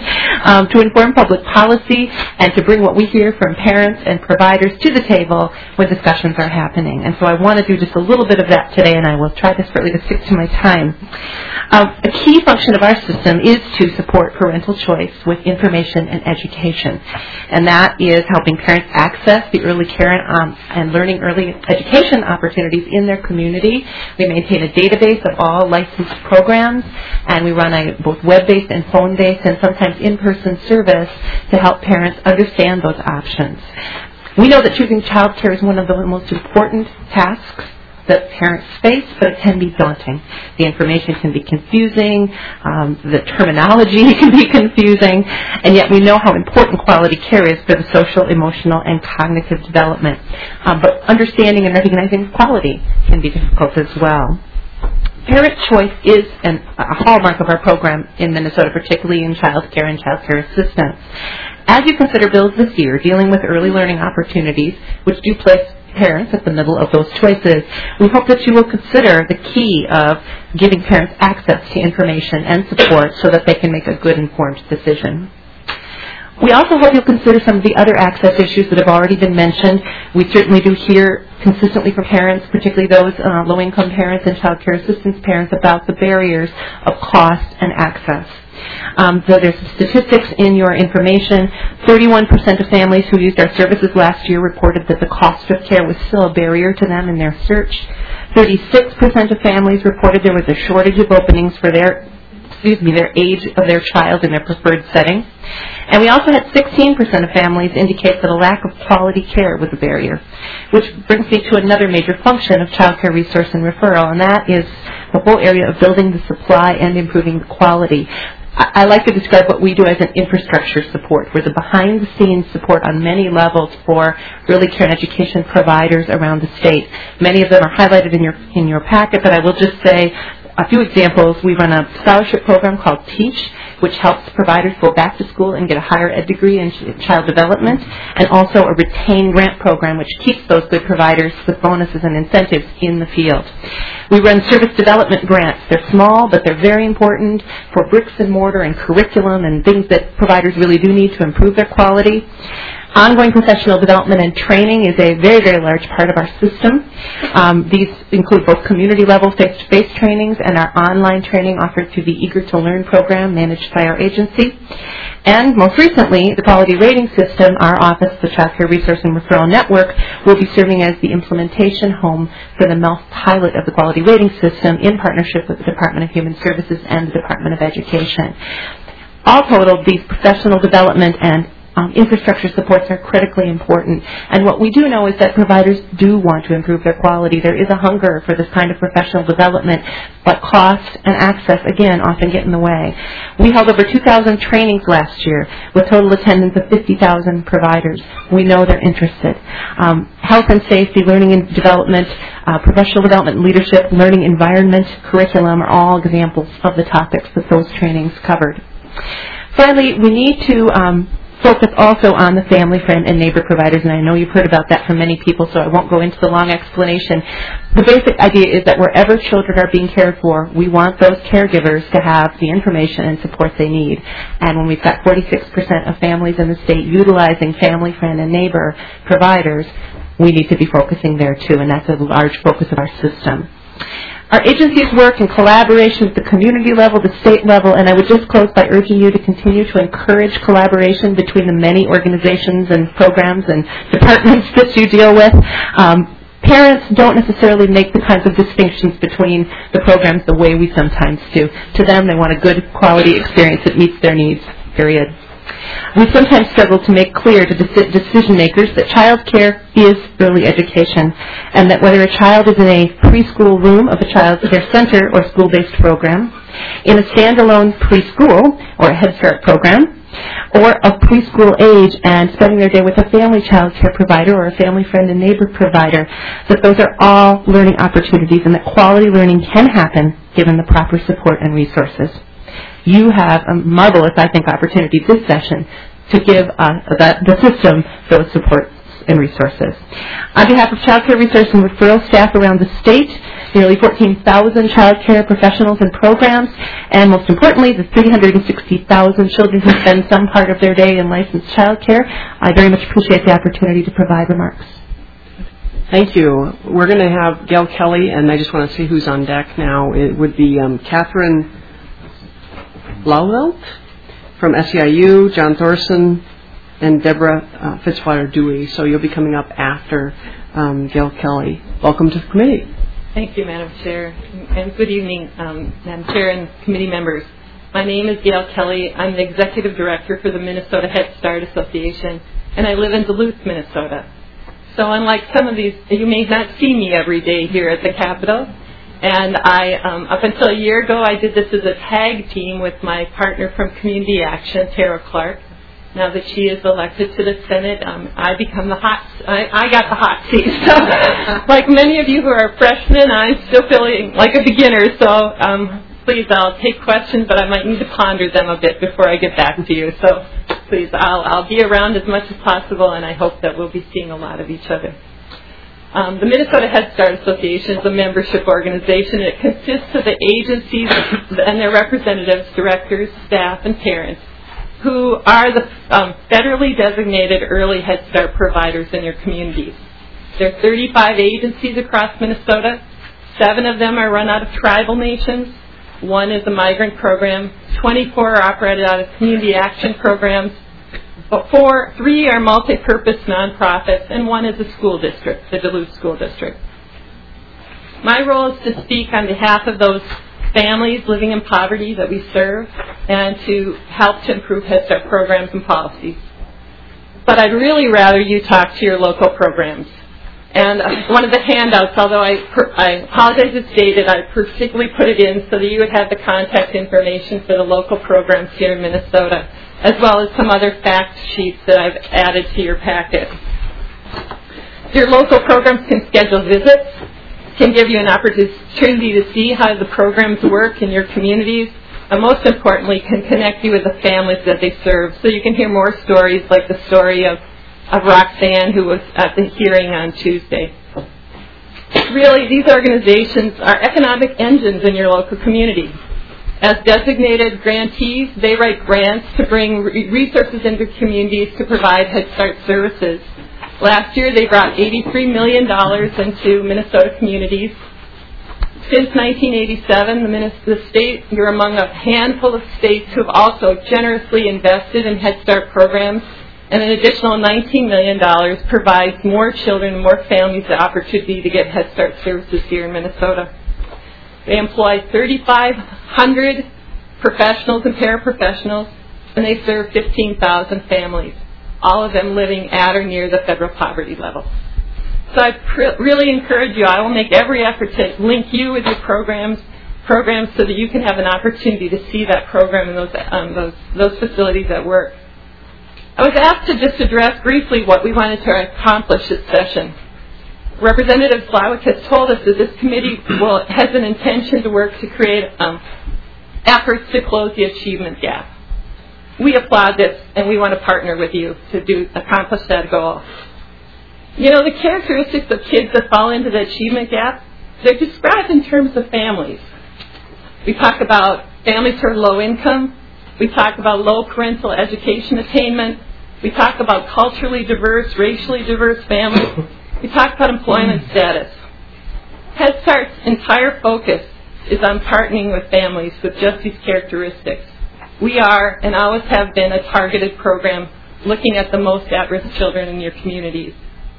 to inform public policy and to bring what we hear from parents and providers to the table when discussions are happening. And so I want to do just a little bit of that today, and I will try desperately to stick to my time. A key function of our system is to support parental choice with information and education. And that is helping parents access the early care and learning early education opportunities in their community. We maintain a database of all licensed programs, and we run a both web-based and phone-based and sometimes in-person service to help parents understand those options. We know that choosing child care is one of the most important tasks that parents face, but it can be daunting. The information can be confusing, the terminology can be confusing, and yet we know how important quality care is for the social, emotional, and cognitive development. But understanding and recognizing quality can be difficult as well. Parent choice is a hallmark of our program in Minnesota, particularly in child care and child care assistance. As you consider bills this year dealing with early learning opportunities, which do place parents at the middle of those choices, we hope that you will consider the key of giving parents access to information and support so that they can make a good informed decision. We also hope you'll consider some of the other access issues that have already been mentioned. We certainly do hear consistently from parents, particularly those low-income parents and child care assistance parents, about the barriers of cost and access. So there's statistics in your information. 31% of families who used our services last year reported that the cost of care was still a barrier to them in their search. 36% of families reported there was a shortage of openings for their age of their child in their preferred setting. And we also had 16% of families indicate that a lack of quality care was a barrier, which brings me to another major function of child care resource and referral, and that is the whole area of building the supply and improving the quality. I like to describe what we do as an infrastructure support. We're the behind-the-scenes support on many levels for early care and education providers around the state. Many of them are highlighted in your packet, but I will just say a few examples, we run a scholarship program called TEACH, which helps providers go back to school and get a higher ed degree in child development, and also a retain grant program, which keeps those good providers with bonuses and incentives in the field. We run service development grants. They're small, but they're very important for bricks and mortar and curriculum and things that providers really do need to improve their quality. Ongoing professional development and training is a very, very large part of our system. These include both community-level face-to-face trainings and our online training offered through the Eager to Learn program managed by our agency. And most recently, the Quality Rating System, our office, the Child Care Resource and Referral Network, will be serving as the implementation home for the MELF pilot of the Quality Rating System in partnership with the Department of Human Services and the Department of Education. All total, these professional development and infrastructure supports are critically important. And what we do know is that providers do want to improve their quality. There is a hunger for this kind of professional development, but cost and access, again, often get in the way. We held over 2,000 trainings last year with total attendance of 50,000 providers. We know they're interested. Health and safety, learning and development, professional development and leadership, learning environment, curriculum are all examples of the topics that those trainings covered. Finally, we need to focus also on the family, friend, and neighbor providers, and I know you've heard about that from many people, so I won't go into the long explanation. The basic idea is that wherever children are being cared for, we want those caregivers to have the information and support they need. And when we've got 46% of families in the state utilizing family, friend, and neighbor providers, we need to be focusing there too, and that's a large focus of our system. Our agencies work in collaboration at the community level, the state level, and I would just close by urging you to continue to encourage collaboration between the many organizations and programs and departments that you deal with. Parents don't necessarily make the kinds of distinctions between the programs the way we sometimes do. To them, they want a good quality experience that meets their needs, period. We sometimes struggle to make clear to decision makers that child care is early education, and that whether a child is in a preschool room of a child care center or school-based program, in a standalone preschool or a Head Start program, or of preschool age and spending their day with a family child care provider or a family friend and neighbor provider, that those are all learning opportunities and that quality learning can happen given the proper support and resources. You have a marvelous, I think, opportunity this session to give the system those supports and resources. On behalf of Child Care Resource and Referral staff around the state, nearly 14,000 child care professionals and programs, and most importantly, the 360,000 children who spend some part of their day in licensed child care, I very much appreciate the opportunity to provide remarks. Thank you. We're going to have Gail Kelly, and I just want to see who's on deck now. It would be Catherine Blauvelt from SEIU, John Thorson, and Deborah Fitzwater-Dewey. So you'll be coming up after Gail Kelly. Welcome to the committee. Thank you, Madam Chair, and good evening, Madam Chair and committee members. My name is Gail Kelly. I'm the Executive Director for the Minnesota Head Start Association, and I live in Duluth, Minnesota. So unlike some of these, you may not see me every day here at the Capitol. And I, up until a year ago, I did this as a tag team with my partner from Community Action, Tara Clark. Now that she is elected to the Senate, I become I got the hot seat. So, like many of you who are freshmen, I'm still feeling like a beginner. So, please, I'll take questions, but I might need to ponder them a bit before I get back to you. So, please, I'll be around as much as possible, and I hope that we'll be seeing a lot of each other. The Minnesota Head Start Association is a membership organization. It consists of the agencies and their representatives, directors, staff, and parents who are the federally designated early Head Start providers in your communities. There are 35 agencies across Minnesota. 7 of them are run out of tribal nations. 1 is a migrant program. 24 are operated out of community action programs. 3 are multi-purpose nonprofits, and 1 is a school district, the Duluth School District. My role is to speak on behalf of those families living in poverty that we serve and to help to improve Head Start programs and policies. But I'd really rather you talk to your local programs. And one of the handouts, although I apologize it's dated, I particularly put it in so that you would have the contact information for the local programs here in Minnesota, as well as some other fact sheets that I've added to your packet. Your local programs can schedule visits, can give you an opportunity to see how the programs work in your communities, and most importantly, can connect you with the families that they serve. So you can hear more stories like the story of Roxanne, who was at the hearing on Tuesday. Really, these organizations are economic engines in your local community. As designated grantees, they write grants to bring resources into communities to provide Head Start services. Last year, they brought $83 million into Minnesota communities. Since 1987, the state, you're among a handful of states who have also generously invested in Head Start programs, and an additional $19 million provides more children and more families the opportunity to get Head Start services here in Minnesota. They employ 3,500 professionals and paraprofessionals, and they serve 15,000 families, all of them living at or near the federal poverty level. So I really encourage you. I will make every effort to link you with your programs so that you can have an opportunity to see that program and those facilities at work. I was asked to just address briefly what we wanted to accomplish this session. Representative Slawick has told us that this committee has an intention to work to create efforts to close the achievement gap. We applaud this, and we want to partner with you to accomplish that goal. You know, the characteristics of kids that fall into the achievement gap, they're described in terms of families. We talk about families who are low income. We talk about low parental education attainment. We talk about culturally diverse, racially diverse families. We talk about employment status. Head Start's entire focus is on partnering with families with just these characteristics. We are, and always have been, a targeted program looking at the most at-risk children in your communities.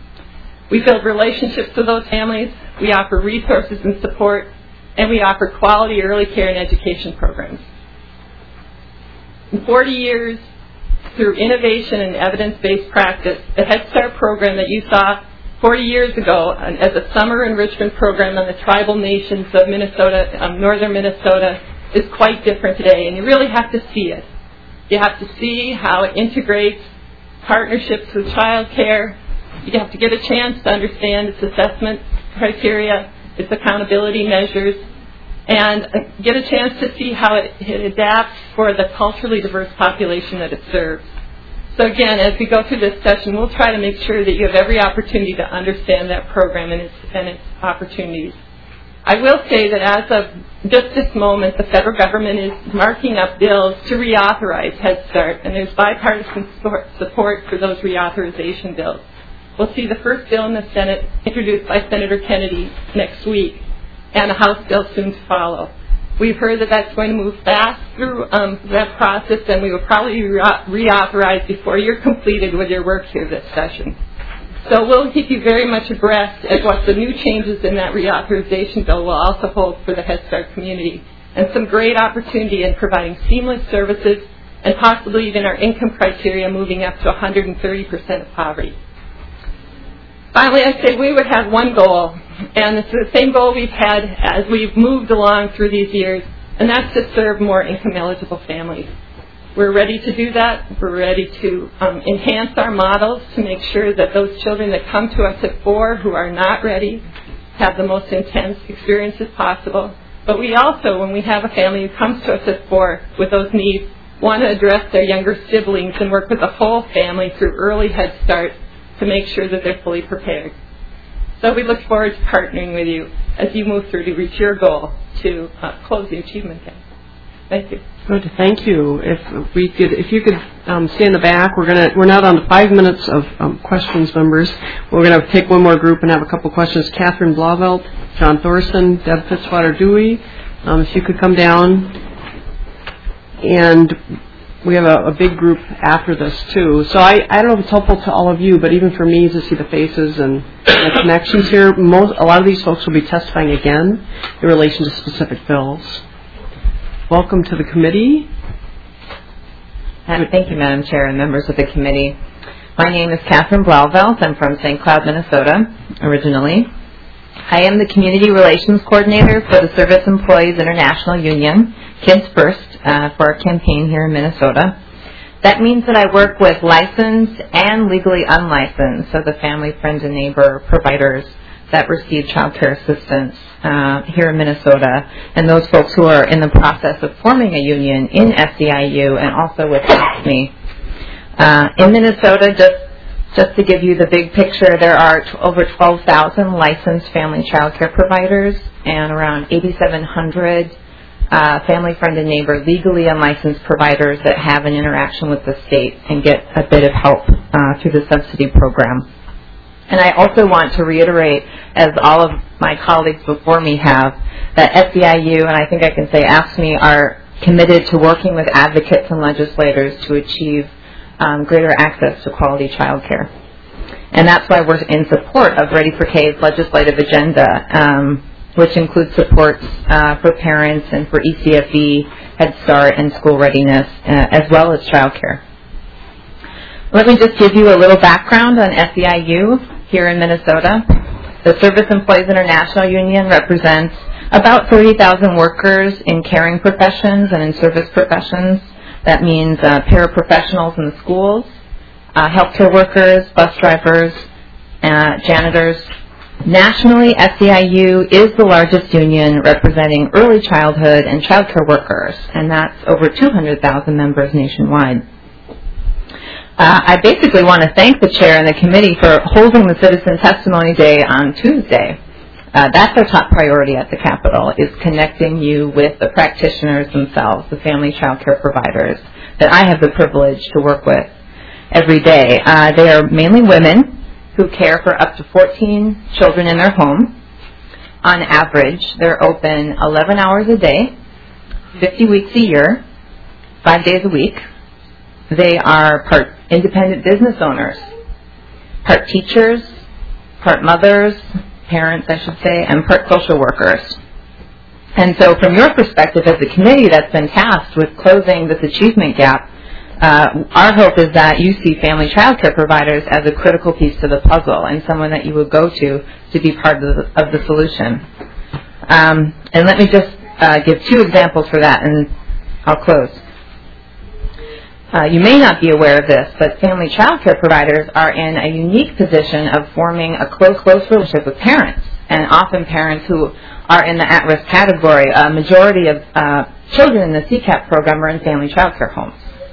We build relationships with those families, we offer resources and support, and we offer quality early care and education programs. In 40 years, through innovation and evidence-based practice, the Head Start program that you saw 40 years ago as a summer enrichment program on the tribal nations of Minnesota, northern Minnesota, is quite different today, and you really have to see it. You have to see how it integrates partnerships with child care. You have to get a chance to understand its assessment criteria, its accountability measures, and get a chance to see how it adapts for the culturally diverse population that it serves. So again, as we go through this session, we'll try to make sure that you have every opportunity to understand that program and its opportunities. I will say that as of just this moment, the federal government is marking up bills to reauthorize Head Start, and there's bipartisan support for those reauthorization bills. We'll see the first bill in the Senate introduced by Senator Kennedy next week, and a House bill soon to follow. We've heard that that's going to move fast through that process, and we will probably reauthorize before you're completed with your work here this session. So we'll keep you very much abreast of what the new changes in that reauthorization bill will also hold for the Head Start community, and some great opportunity in providing seamless services and possibly even our income criteria moving up to 130% of poverty. Finally, I said we would have one goal, and it's the same goal we've had as we've moved along through these years, and that's to serve more income-eligible families. We're ready to do that. We're ready to enhance our models to make sure that those children that come to us at 4 who are not ready have the most intense experiences possible. But we also, when we have a family who comes to us at 4 with those needs, want to address their younger siblings and work with the whole family through early Head Start to make sure that they're fully prepared. So we look forward to partnering with you as you move through to reach your goal to close the achievement gap. Thank you. Good, thank you. If you could stay in the back, we're now down to 5 minutes of questions, members. We're going to take one more group and have a couple questions. Catherine Blauvelt, John Thorson, Deb Fitzwater-Dewey, if you could come down. And we have a big group after this, too. So I don't know if it's helpful to all of you, but even for me to see the faces and the connections here, a lot of these folks will be testifying again in relation to specific bills. Welcome to the committee. Thank you, Madam Chair and members of the committee. My name is Catherine Blauvelt. I'm from St. Cloud, Minnesota, originally. I am the Community Relations Coordinator for the Service Employees International Union, Kids First, for our campaign here in Minnesota. That means that I work with licensed and legally unlicensed, so the family, friends, and neighbor providers that receive child care assistance here in Minnesota, and those folks who are in the process of forming a union in SEIU and also with AFSCME. In Minnesota, just to give you the big picture, there are over 12,000 licensed family child care providers and around 8,700 family friend and neighbor legally unlicensed providers that have an interaction with the state and get a bit of help through the subsidy program. And I also want to reiterate, as all of my colleagues before me have, that SEIU, and I think I can say AFSCME, are committed to working with advocates and legislators to achieve greater access to quality child care. And that's why we're in support of Ready for K's legislative agenda, which includes supports for parents and for ECFE, Head Start, and school readiness, as well as child care. Let me just give you a little background on SEIU here in Minnesota. The Service Employees International Union represents about 30,000 workers in caring professions and in service professions. That means paraprofessionals in the schools, healthcare workers, bus drivers, janitors. Nationally, SEIU is the largest union representing early childhood and child care workers, and that's over 200,000 members nationwide. I basically want to thank the chair and the committee for holding the Citizen Testimony Day on Tuesday. That's our top priority at the Capitol, is connecting you with the practitioners themselves, the family child care providers that I have the privilege to work with every day. They are mainly women who care for up to 14 children in their home. On average, they're open 11 hours a day, 50 weeks a year, 5 days a week. They are part independent business owners, part teachers, part mothers, parents, I should say, and part social workers. And so from your perspective as a committee that's been tasked with closing this achievement gap, our hope is that you see family child care providers as a critical piece to the puzzle and someone that you would go to be part of the solution. And let me just give two examples for that, and I'll close. You may not be aware of this, but family child care providers are in a unique position of forming a close relationship with parents, and often parents who are in the at-risk category. A majority of children in the CCAP program are in family child care homes.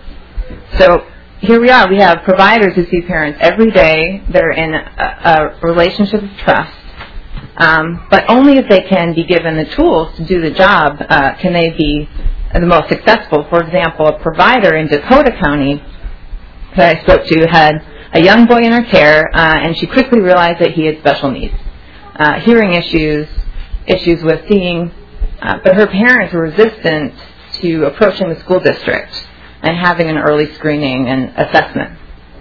So here we are. We have providers who see parents every day. They're in a relationship of trust, but only if they can be given the tools to do the job can they be the most successful. For example, a provider in Dakota County that I spoke to had a young boy in her care, and she quickly realized that he had special needs, hearing issues with seeing, but her parents were resistant to approaching the school district and having an early screening and assessment.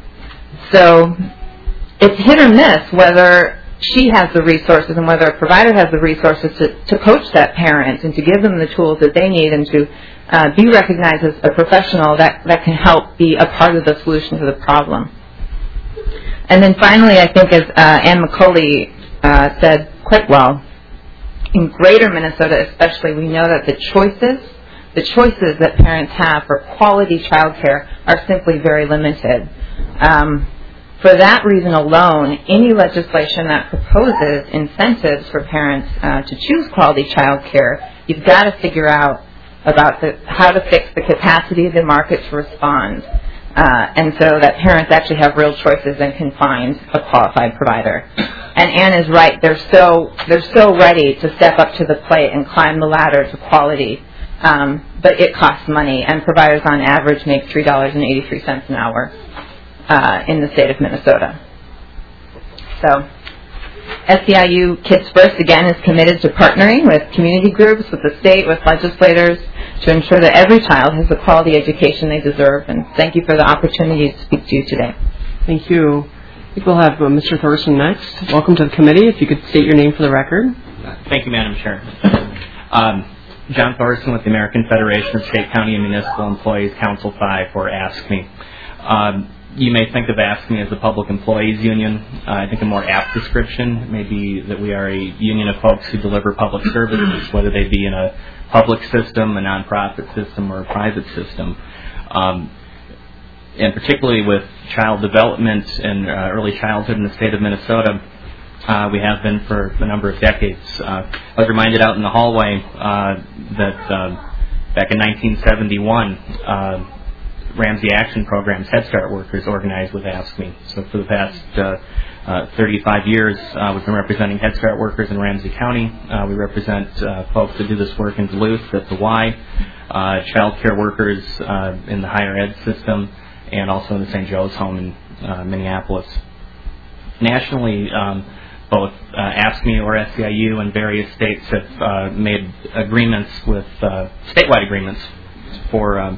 So it's hit or miss whether she has the resources and whether a provider has the resources to coach that parent and to give them the tools that they need and to be recognized as a professional that can help be a part of the solution to the problem. And then finally, I think as Ann McCulley said quite well, in greater Minnesota especially, we know that the choices that parents have for quality child care are simply very limited. For that reason alone, any legislation that proposes incentives for parents to choose quality child care, you've got to figure out about how to fix the capacity of the market to respond, and so that parents actually have real choices and can find a qualified provider. And Ann is right; they're so ready to step up to the plate and climb the ladder to quality, but it costs money, and providers on average make $3.83 an hour. In the state of Minnesota. So SEIU Kids First, again, is committed to partnering with community groups, with the state, with legislators, to ensure that every child has the quality education they deserve. And thank you for the opportunity to speak to you today. Thank you. I think we'll have Mr. Thorson next. Welcome to the committee. If you could state your name for the record. Thank you, Madam Chair. John Thorson with the American Federation of State, County, and Municipal Employees, Council 5, or AFSCME. You may think of AFSCME as a public employees union. I think a more apt description may be that we are a union of folks who deliver public services, whether they be in a public system, a nonprofit system, or a private system. And particularly with child development and early childhood in the state of Minnesota, We have been for a number of decades. I was reminded out in the hallway that back in 1971, Ramsey Action Program's Head Start workers organized with AFSCME. So for the past 35 years, we've been representing Head Start workers in Ramsey County. We represent folks that do this work in Duluth at the Y, child care workers in the higher ed system, and also in the St. Joe's home in Minneapolis. Nationally, both AFSCME or SEIU and various states have made agreements with statewide agreements for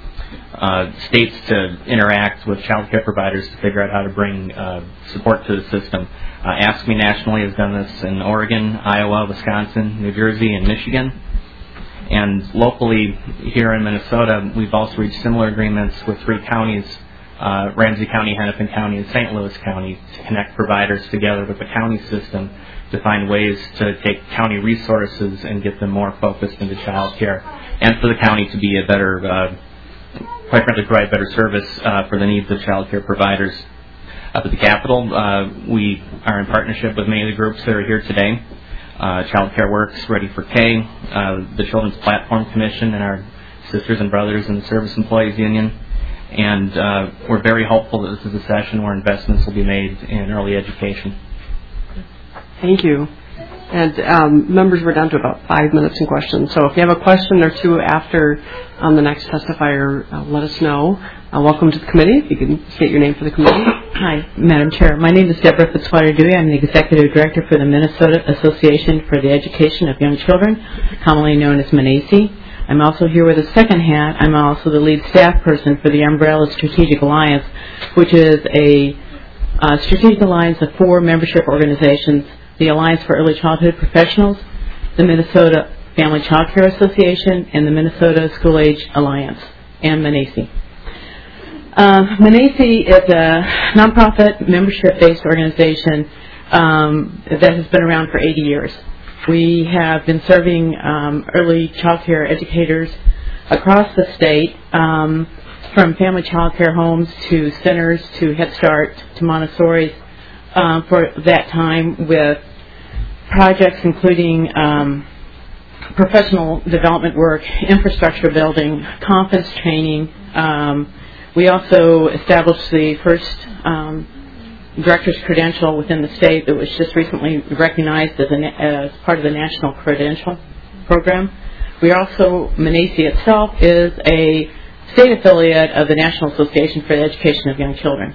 states to interact with child care providers to figure out how to bring support to the system. AFSCME nationally has done this in Oregon, Iowa, Wisconsin, New Jersey, and Michigan. And locally here in Minnesota, we've also reached similar agreements with 3 counties, Ramsey County, Hennepin County, and St. Louis County, to connect providers together with the county system to find ways to take county resources and get them more focused into child care, and for the county to be a better, quite frankly, provide better service for the needs of child care providers. Up at the Capitol, we are in partnership with many of the groups that are here today. Child Care Works, Ready for K, the Children's Platform Commission, and our sisters and brothers in the Service Employees Union. And we're very hopeful that this is a session where investments will be made in early education. Thank you. And members, we're down to about 5 minutes in questions. So if you have a question or two after the next testifier, let us know. Welcome to the committee. If you can state your name for the committee. Hi, Madam Chair. My name is Deborah Fitzwater-Dewey. I'm the Executive Director for the Minnesota Association for the Education of Young Children, commonly known as MANACE. I'm also here with a second hat. I'm also the lead staff person for the Umbrella Strategic Alliance, which is a strategic alliance of 4 membership organizations: the Alliance for Early Childhood Professionals, the Minnesota Family Child Care Association, and the Minnesota School Age Alliance, and MANACE. MANACE is a nonprofit membership-based organization that has been around for 80 years. We have been serving early child care educators across the state, from family child care homes to centers to Head Start to Montessori's for that time, with projects including professional development work, infrastructure building, conference training. We also established the first director's credential within the state that was just recently recognized as part of the National Credential Program. We also, MANACE itself is a state affiliate of the National Association for the Education of Young Children.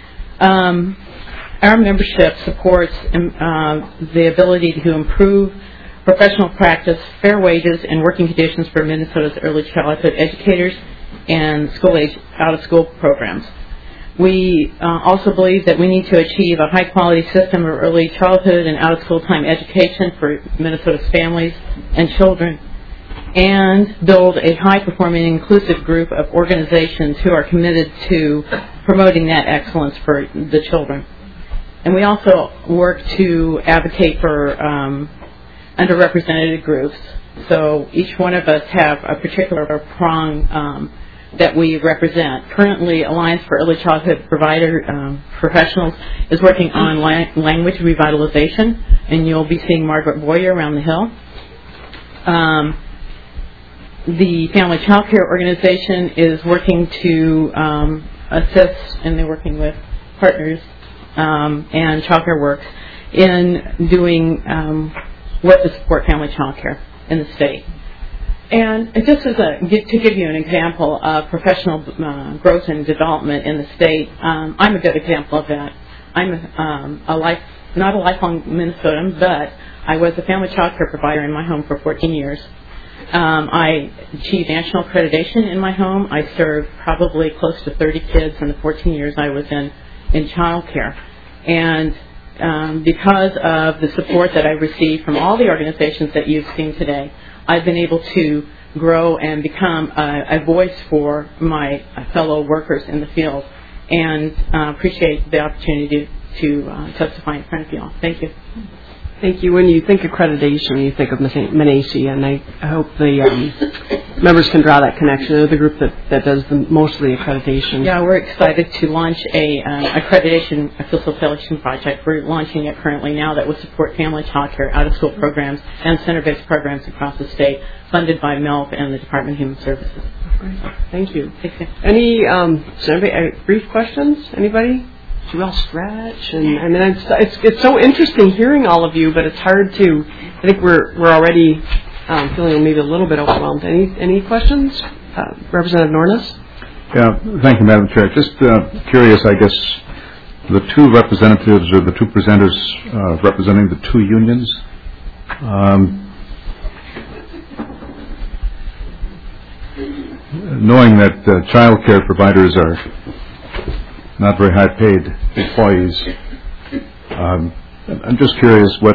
Our membership supports the ability to improve professional practice, fair wages, and working conditions for Minnesota's early childhood educators and school-age out-of-school programs. We also believe that we need to achieve a high-quality system of early childhood and out-of-school time education for Minnesota's families and children, and build a high-performing, inclusive group of organizations who are committed to promoting that excellence for the children. And we also work to advocate for underrepresented groups. So each one of us have a particular prong that we represent. Currently, Alliance for Early Childhood Professionals is working on language revitalization, and you'll be seeing Margaret Boyer around the hill. The Family Child Care Organization is working to assist, and they're working with partners and Child Care Works in doing work to support family child care in the state. And just as to give you an example of professional growth and development in the state, I'm a good example of that. I'm not a lifelong Minnesotan, but I was a family child care provider in my home for 14 years. I achieved national accreditation in my home. I served probably close to 30 kids in the 14 years I was in child care. And because of the support that I received from all the organizations that you've seen today, I've been able to grow and become a voice for my fellow workers in the field, and appreciate the opportunity to testify in front of you all. Thank you. Thank you. When you think accreditation, you think of MNACE, and I hope the members can draw that connection. They're the group that does most of the accreditation. Yeah, we're excited to launch a facilitation project. We're launching it currently now that will support family child care, out-of-school programs, and center-based programs across the state, funded by MELP and the Department of Human Services. Thank you. Any brief questions? Anybody? Do you all stretch? And I mean, it's so interesting hearing all of you, but it's hard to. I think we're already feeling maybe a little bit overwhelmed. Any questions, Representative Nornes? Yeah, thank you, Madam Chair. Just curious, I guess, the two representatives or the two presenters representing the two unions. Knowing that child care providers are not very high-paid employees, I'm just curious what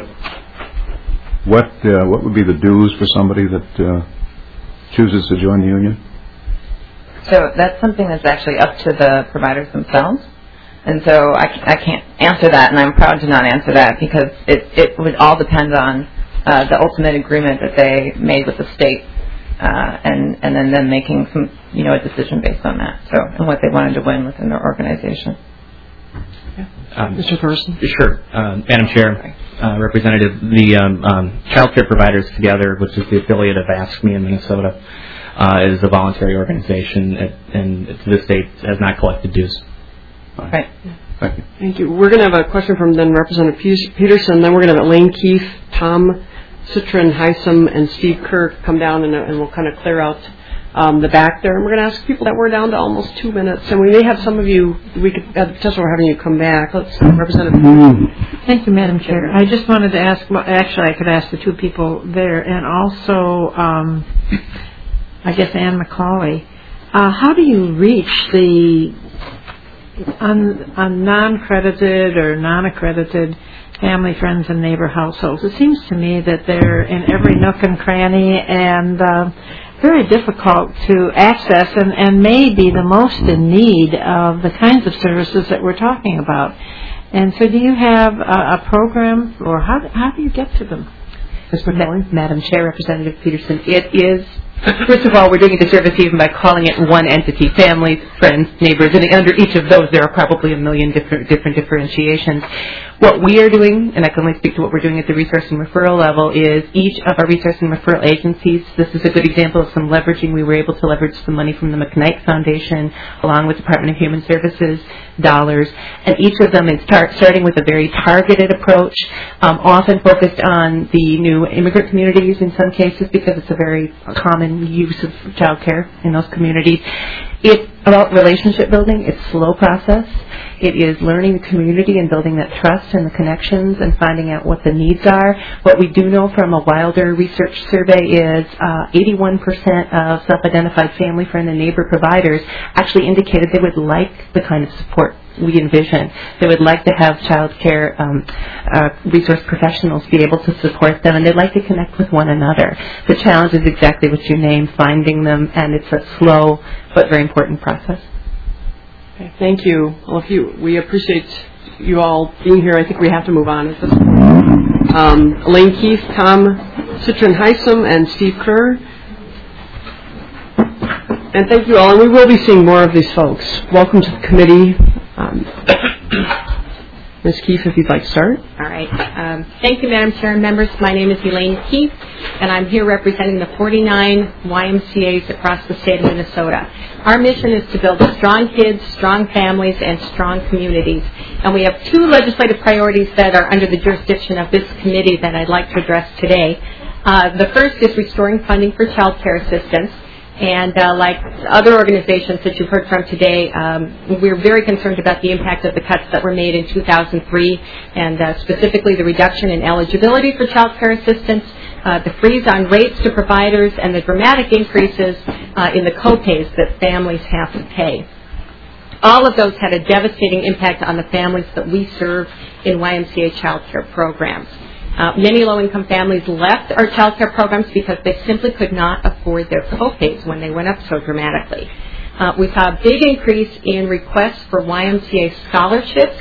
would be the dues for somebody that chooses to join the union? So that's something that's actually up to the providers themselves. And so I can't answer that, and I'm proud to not answer that because it would all depend on the ultimate agreement that they made with the state, and then them making some a decision based on that. So and what they wanted to win within their organization. Mr. Thorson? Sure, Madam Chair, Representative, the Child Care Providers Together, which is the affiliate of Ask Me in Minnesota, is a voluntary organization, and to this date has not collected dues. Right. Thank you. Thank you. We're going to have a question from then Representative Peterson. Then we're going to have Elaine Keefe, Tom Citron Heisem, and Steve Kerr come down, and we'll kind of clear out the back there. And we're going to ask people that we're down to almost 2 minutes, and we may have some of you. We could have the potential for having you come back. Let's Representative. Thank you, Madam Chair. I just wanted to ask. Well, actually, I could ask the two people there, and also, I guess Ann McCauley. How do you reach the on non-credited or non-accredited family, friends, and neighbor households? It seems to me that they're in every nook and cranny and very difficult to access and may be the most in need of the kinds of services that we're talking about. And so do you have a program, or how do you get to them? Madam Chair, Representative Peterson, it is, first of all, we're doing a disservice even by calling it one entity, families, friends, neighbors, and under each of those there are probably a million different differentiations. What we are doing, and I can only speak to what we're doing at the resource and referral level, is each of our resource and referral agencies, this is a good example of some leveraging. We were able to leverage some money from the McKnight Foundation along with Department of Human Services dollars, and each of them is starting with a very targeted approach, often focused on the new immigrant communities in some cases because it's a very common use of child care in those communities. It's about relationship building. It's a slow process. It is learning the community and building that trust and the connections and finding out what the needs are. What we do know from a Wilder research survey is 81% of self-identified family, friend, and neighbor providers actually indicated they would like the kind of support we envision. They would like to have child care resource professionals be able to support them, and they'd like to connect with one another. The challenge is exactly what you named, finding them, and it's a slow but very important process. Okay, thank you. All of you. We appreciate you all being here. I think we have to move on at this point. Elaine Keefe, Tom Citron Heisem, and Steve Kerr. And thank you all. And we will be seeing more of these folks. Welcome to the committee. Ms. Keefe, if you'd like to start. All right. Thank you, Madam Chair and members. My name is Elaine Keefe, and I'm here representing the 49 YMCAs across the state of Minnesota. Our mission is to build strong kids, strong families, and strong communities. And we have two legislative priorities that are under the jurisdiction of this committee that I'd like to address today. The first is restoring funding for child care assistance. And like other organizations that you've heard from today, we're very concerned about the impact of the cuts that were made in 2003, and specifically the reduction in eligibility for child care assistance, the freeze on rates to providers, and the dramatic increases in the co-pays that families have to pay. All of those had a devastating impact on the families that we serve in YMCA child care programs. Many low-income families left our child care programs because they simply could not afford their co-pays when they went up so dramatically. We saw a big increase in requests for YMCA scholarships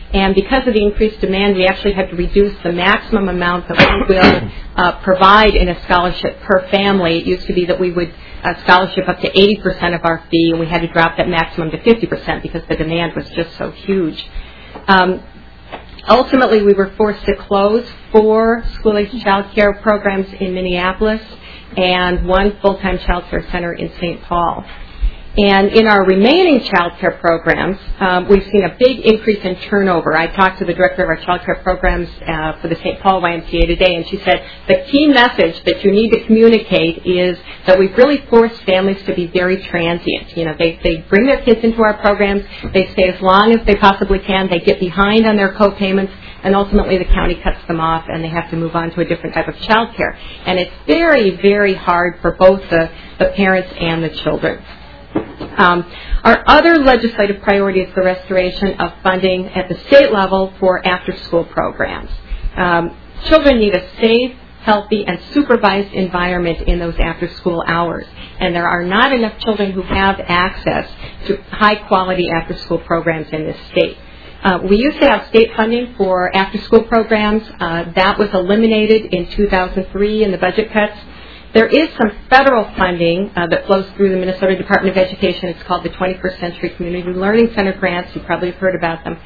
And because of the increased demand, we actually had to reduce the maximum amount that we will provide in a scholarship per family. It used to be that we would scholarship up to 80% of our fee, and we had to drop that maximum to 50% because the demand was just so huge. Ultimately, we were forced to close 4 school-age child care programs in Minneapolis and 1 full-time child care center in St. Paul. And in our remaining child care programs, we've seen a big increase in turnover. I talked to the director of our child care programs for the St. Paul YMCA today, and she said the key message that you need to communicate is that we've really forced families to be very transient. You know, they bring their kids into our programs, they stay as long as they possibly can, they get behind on their co-payments, and ultimately the county cuts them off and they have to move on to a different type of child care. And it's very, very hard for both the parents and the children. Our other legislative priority is the restoration of funding at the state level for after-school programs. Children need a safe, healthy, and supervised environment in those after-school hours, and there are not enough children who have access to high-quality after-school programs in this state. We used to have state funding for after-school programs. That was eliminated in 2003 in the budget cuts. There is some federal funding that flows through the Minnesota Department of Education. It's called the 21st Century Community Learning Center grants. You probably have heard about them.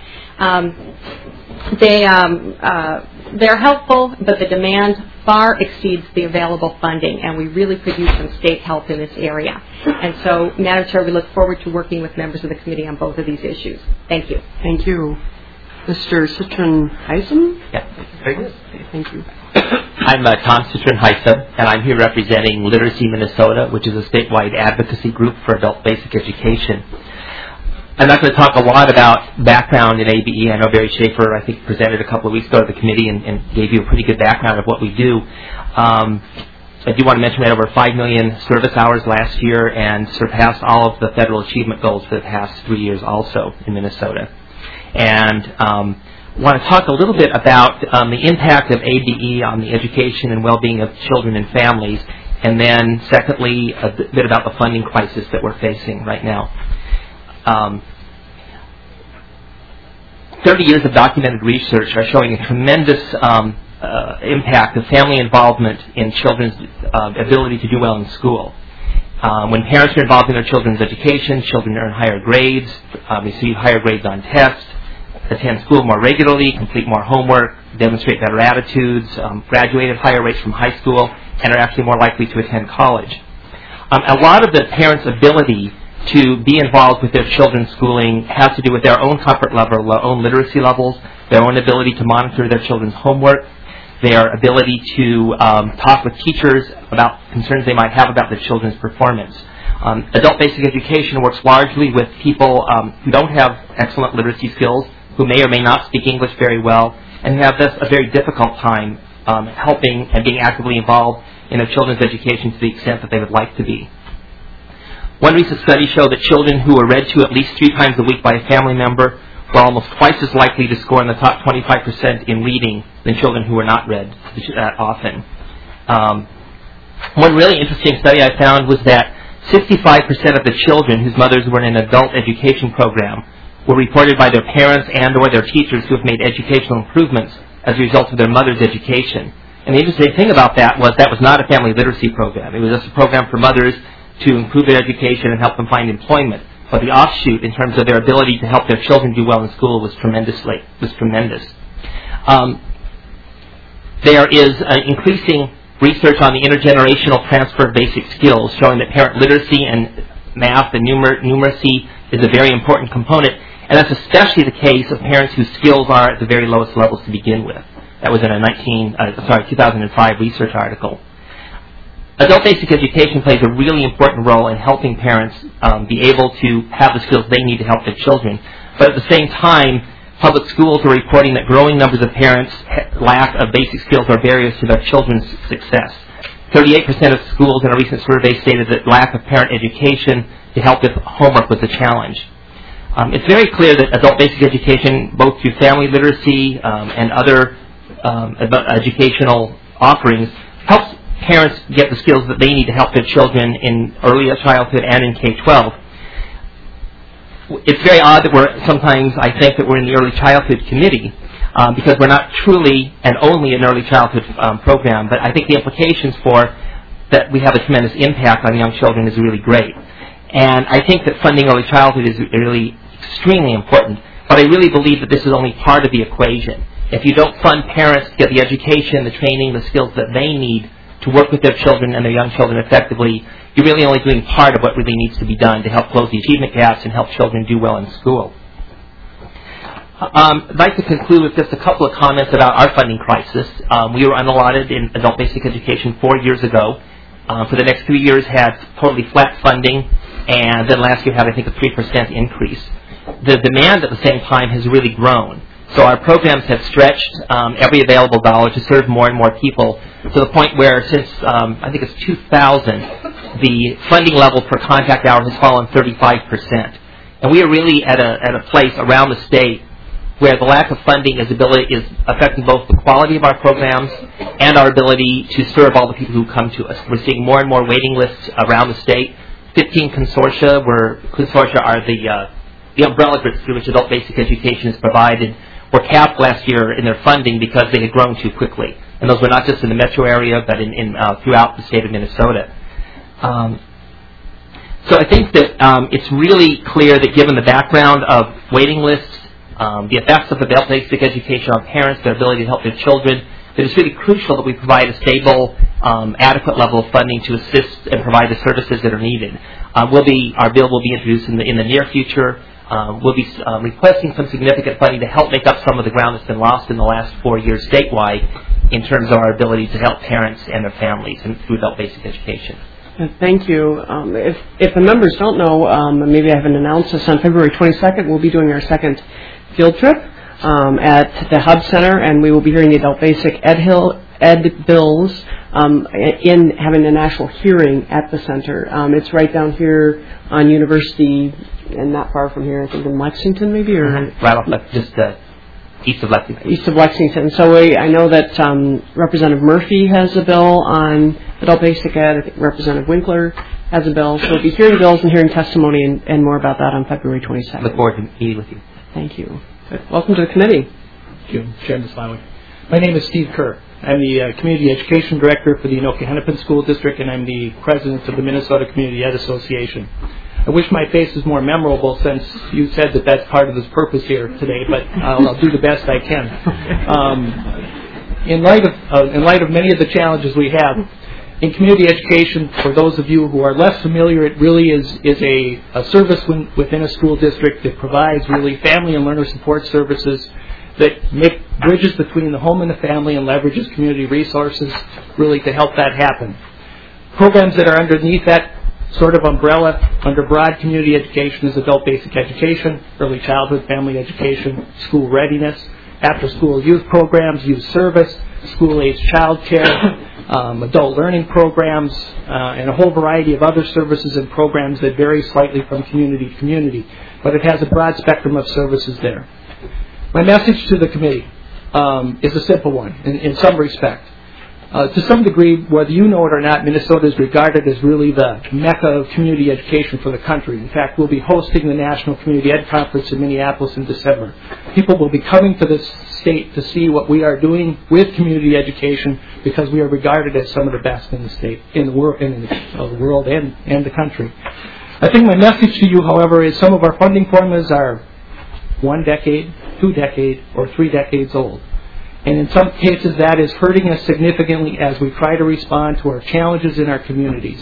They're helpful, but the demand far exceeds the available funding, and we really could use some state help in this area. And so, Madam Chair, we look forward to working with members of the committee on both of these issues. Thank you. Thank you. Mr. Citron-Heisen? Yeah, very good. Thank you. I'm Tom Citron-Heisen, and I'm here representing Literacy Minnesota, which is a statewide advocacy group for adult basic education. I'm not going to talk a lot about background in ABE. I know Barry Schaefer, I think, presented a couple of weeks ago to the committee and gave you a pretty good background of what we do. I do want to mention we had over 5 million service hours last year and surpassed all of the federal achievement goals for the past 3 years also in Minnesota. And I want to talk a little bit about the impact of ABE on the education and well-being of children and families, and then secondly, a bit about the funding crisis that we're facing right now. 30 years of documented research are showing a tremendous impact of family involvement in children's ability to do well in school. When parents are involved in their children's education, children earn higher grades, receive higher grades on tests, attend school more regularly, complete more homework, demonstrate better attitudes, graduate at higher rates from high school, and are actually more likely to attend college. A lot of the parents' ability to be involved with their children's schooling has to do with their own comfort level, their own literacy levels, their own ability to monitor their children's homework, their ability to talk with teachers about concerns they might have about their children's performance. Adult basic education works largely with people who don't have excellent literacy skills, who may or may not speak English very well, and who have thus a very difficult time helping and being actively involved in their children's education to the extent that they would like to be. One recent study showed that children who were read to at least 3 times a week by a family member were almost twice as likely to score in the top 25% in reading than children who were not read that often. One really interesting study I found was that 65% of the children whose mothers were in an adult education program were reported by their parents and or their teachers who have made educational improvements as a result of their mother's education. And the interesting thing about that was not a family literacy program. It was just a program for mothers to improve their education and help them find employment. But the offshoot in terms of their ability to help their children do well in school was tremendous. There is increasing research on the intergenerational transfer of basic skills showing that parent literacy and math and numeracy is a very important component, and that's especially the case of parents whose skills are at the very lowest levels to begin with. That was in a 2005 research article. Adult basic education plays a really important role in helping parents be able to have the skills they need to help their children. But at the same time, public schools are reporting that growing numbers of parents' lack of basic skills are barriers to their children's success. 38% of schools in a recent survey stated that lack of parent education to help with homework was a challenge. It's very clear that adult basic education, both through family literacy and other educational offerings, helps parents get the skills that they need to help their children in early childhood and in K-12. it's very odd that sometimes I think that we're in the early childhood committee because we're not truly and only an early childhood program, but I think the implications for that we have a tremendous impact on young children is really great. And I think that funding early childhood is really extremely important, but I really believe that this is only part of the equation. If you don't fund parents to get the education, the training, the skills that they need to work with their children and their young children effectively, you're really only doing part of what really needs to be done to help close the achievement gaps and help children do well in school. I'd like to conclude with just a couple of comments about our funding crisis. We were unallotted in adult basic education 4 years ago. For the next 3 years had totally flat funding, and then last year had, I think, a 3% increase. The demand at the same time has really grown. So our programs have stretched every available dollar to serve more and more people to the point where since, I think it's 2000, the funding level per contact hour has fallen 35%. And we are really at a place around the state where the lack of funding is affecting both the quality of our programs and our ability to serve all the people who come to us. We're seeing more and more waiting lists around the state. 15 consortia, where consortia are the umbrella groups through which adult basic education is provided, were capped last year in their funding because they had grown too quickly. And those were not just in the metro area, but throughout the state of Minnesota. So I think that it's really clear that given the background of waiting lists, the effects of adult basic education on parents, their ability to help their children, that it's really crucial that we provide a stable, adequate level of funding to assist and provide the services that are needed. Our bill will be introduced in the near future. We'll be requesting some significant funding to help make up some of the ground that's been lost in the last 4 years statewide in terms of our ability to help parents and their families through adult basic education. Thank you. If the members don't know, maybe I haven't announced this, on February 22nd, we'll be doing our second field trip at the Hub Center, and we will be hearing the adult basic ed bills in having a national hearing at the center. It's right down here on University and not far from here, I think in Lexington maybe? Or right off, just east of Lexington. East of Lexington. So I know that Representative Murphy has a bill on adult basic ed. I think Representative Winkler has a bill. So we'll be hearing bills and hearing testimony and more about that on February 22nd. Look forward to meeting with you. Thank you. Welcome to the committee. Thank you, Chairman Slowik. My name is Steve Kerr. I'm the Community Education Director for the Anoka-Hennepin School District, and I'm the President of the Minnesota Community Ed Association. I wish my face was more memorable since you said that that's part of this purpose here today, but I'll do the best I can. In light of many of the challenges we have, in community education, for those of you who are less familiar, it really is a service within a school district that provides really family and learner support services that make bridges between the home and the family and leverages community resources really to help that happen. Programs that are underneath that sort of umbrella under broad community education is adult basic education, early childhood family education, school readiness, after-school youth programs, youth service, school-age child care, adult learning programs, and a whole variety of other services and programs that vary slightly from community to community. But it has a broad spectrum of services there. My message to the committee is a simple one in some respect. To some degree, whether you know it or not, Minnesota is regarded as really the mecca of community education for the country. In fact, we'll be hosting the National Community Ed Conference in Minneapolis in December. People will be coming to this state to see what we are doing with community education because we are regarded as some of the best in the state, in the world and the country. I think my message to you, however, is some of our funding formulas are 1 decade, 2 decade, or 3 decades old. And in some cases, that is hurting us significantly as we try to respond to our challenges in our communities.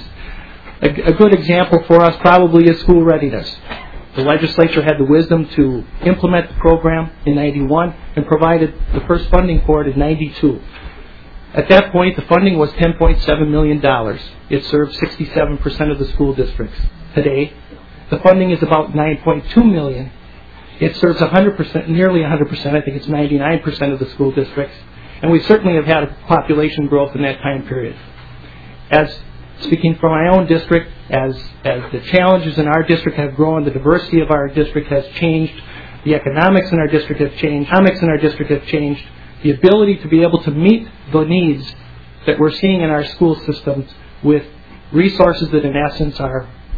A good example for us probably is school readiness. The legislature had the wisdom to implement the program in 91 and provided the first funding for it in 92. At that point, the funding was $10.7 million. It served 67% of the school districts. Today, the funding is about $9.2 million. It serves 100%, nearly 100%, I think it's 99% of the school districts. And we certainly have had a population growth in that time period. As speaking from my own district, as the challenges in our district have grown, the diversity of our district has changed, the economics in our district have changed, the ability to be able to meet the needs that we're seeing in our school systems with resources that in essence are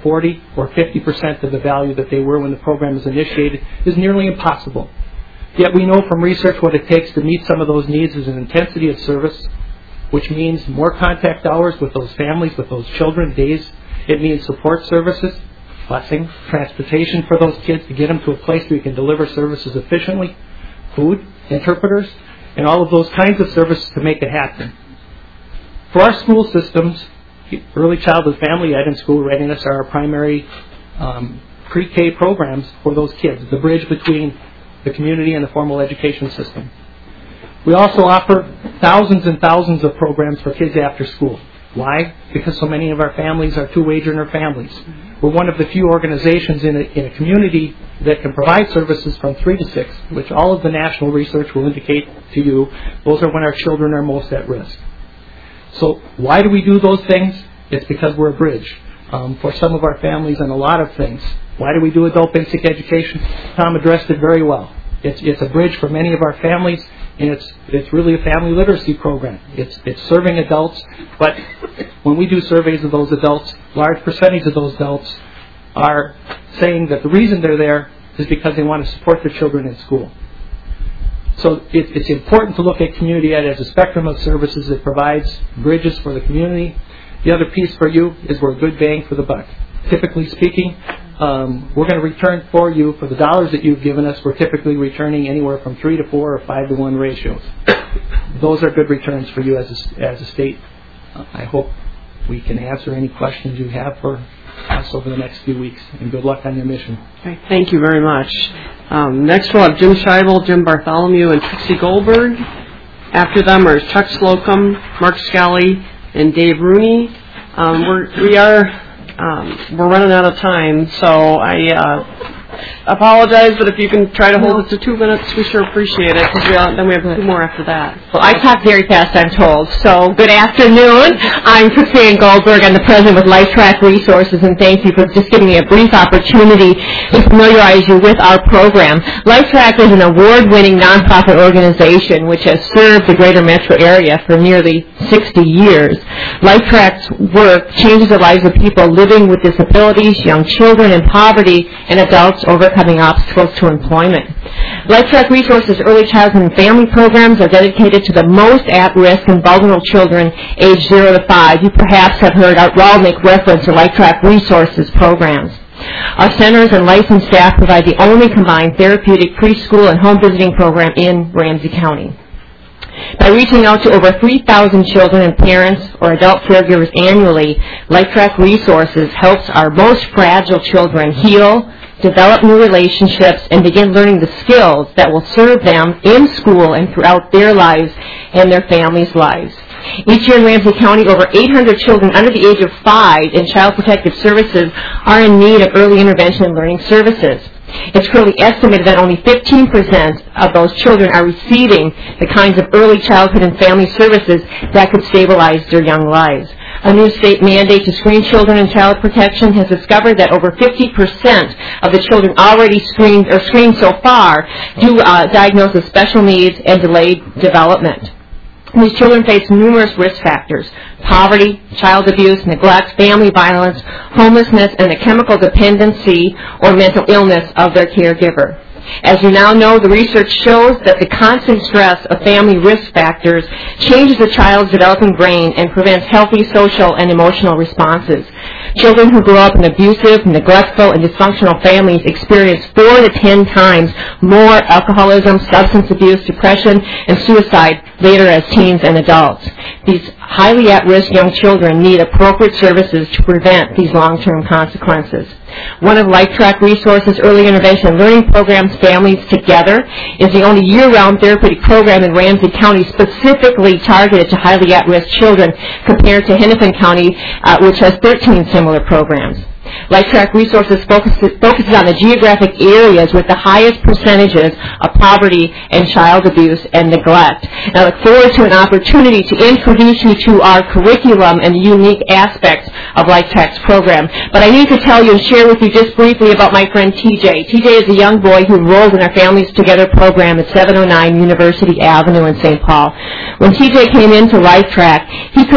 40 or 50% of the value that they were when the program was initiated is nearly impossible. Yet we know from research what it takes to meet some of those needs is an intensity of service, which means more contact hours with those families, with those children, days. It means support services, busing, transportation for those kids to get them to a place where you can deliver services efficiently, food, interpreters, and all of those kinds of services to make it happen. For our school systems, early childhood family ed and school readiness are our primary pre-K programs for those kids, the bridge between the community and the formal education system. We also offer thousands and thousands of programs for kids after school. Why? Because so many of our families are two-wage earner families. We're one of the few organizations in a community that can provide services from 3 to 6, which all of the national research will indicate to you, those are when our children are most at risk. So why do we do those things? It's because we're a bridge for some of our families and a lot of things. Why do we do adult basic education? Tom addressed it very well. It's a bridge for many of our families, and it's really a family literacy program. It's serving adults, but when we do surveys of those adults, large percentage of those adults are saying that the reason they're there is because they want to support their children in school. So it's important to look at community ed as a spectrum of services that provides bridges for the community. The other piece for you is we're a good bang for the buck. Typically speaking, we're going to return for you, for the dollars that you've given us, we're typically returning anywhere from 3 to 4 or 5 to 1 ratios. Those are good returns for you as a state. I hope we can answer any questions you have for us over the next few weeks, and good luck on your mission. Okay, thank you very much. Next we'll have Jim Scheibel, Jim Bartholomew, and Trixie Goldberg. After them are Chuck Slocum, Mark Scally, and Dave Rooney. We're running out of time, so I apologize, but if you can try to hold it to 2 minutes, we sure appreciate it, because then we have 2 more after that. Well, I talk very fast, I'm told. So, good afternoon. I'm Trixie Goldberg. I'm the president with LifeTrack Resources, and thank you for just giving me a brief opportunity to familiarize you with our program. LifeTrack is an award-winning nonprofit organization which has served the greater metro area for nearly 60 years. LifeTrack's work changes the lives of people living with disabilities, young children in poverty, and adults overcoming obstacles to employment. LifeTrack Resources early childhood and family programs are dedicated to the most at-risk and vulnerable children aged 0 to 5. You perhaps have heard Art Rawl make reference to LifeTrack Resources programs. Our centers and licensed staff provide the only combined therapeutic preschool and home visiting program in Ramsey County. By reaching out to over 3,000 children and parents or adult caregivers annually, LifeTrack Resources helps our most fragile children heal, develop new relationships, and begin learning the skills that will serve them in school and throughout their lives and their families' lives. Each year in Ramsey County, over 800 children under the age of 5 in Child Protective Services are in need of early intervention and learning services. It's currently estimated that only 15% of those children are receiving the kinds of early childhood and family services that could stabilize their young lives. A new state mandate to screen children in child protection has discovered that over 50% of the children already screened so far do diagnosed with special needs and delayed development. These children face numerous risk factors: poverty, child abuse, neglect, family violence, homelessness, and the chemical dependency or mental illness of their caregiver. As you now know, the research shows that the constant stress of family risk factors changes a child's developing brain and prevents healthy social and emotional responses. Children who grow up in abusive, neglectful, and dysfunctional families experience 4 to 10 times more alcoholism, substance abuse, depression, and suicide later as teens and adults. These highly at-risk young children need appropriate services to prevent these long-term consequences. One of LifeTrack Resources' early intervention and learning programs, Families Together, is the only year-round therapeutic program in Ramsey County specifically targeted to highly at-risk children, compared to Hennepin County, which has 13 similar programs. LifeTrack Resources focuses on the geographic areas with the highest percentages of poverty and child abuse and neglect. And I look forward to an opportunity to introduce you to our curriculum and the unique aspects of LifeTrack's program. But I need to tell you and share with you just briefly about my friend TJ. TJ is a young boy who enrolled in our Families Together program at 709 University Avenue in St. Paul. When TJ came into LifeTrack, he couldn't speak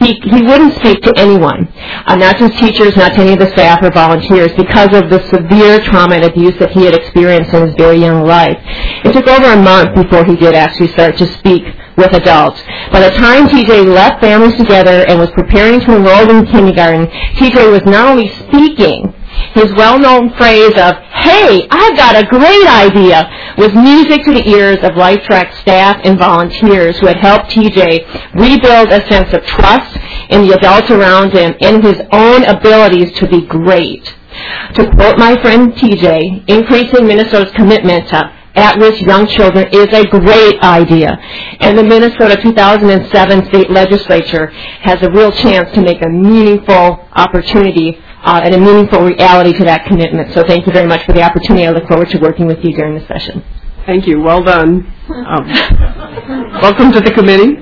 he wouldn't speak to anyone, not just teachers, not to any of the staff or volunteers, because of the severe trauma and abuse that he had experienced in his very young life. It took over a month before he did actually start to speak with adults. By the time TJ left families together and was preparing to enroll in kindergarten, TJ was not only speaking, his well-known phrase of, "Hey, I've got a great idea," was music to the ears of LifeTrack staff and volunteers who had helped TJ rebuild a sense of trust in the adults around him and his own abilities to be great. To quote my friend TJ, increasing Minnesota's commitment to at-risk young children is a great idea, and the Minnesota 2007 state legislature has a real chance to make a meaningful opportunity and a meaningful reality to that commitment. So thank you very much for the opportunity. I look forward to working with you during the session. Thank you. Well done. Welcome to the committee.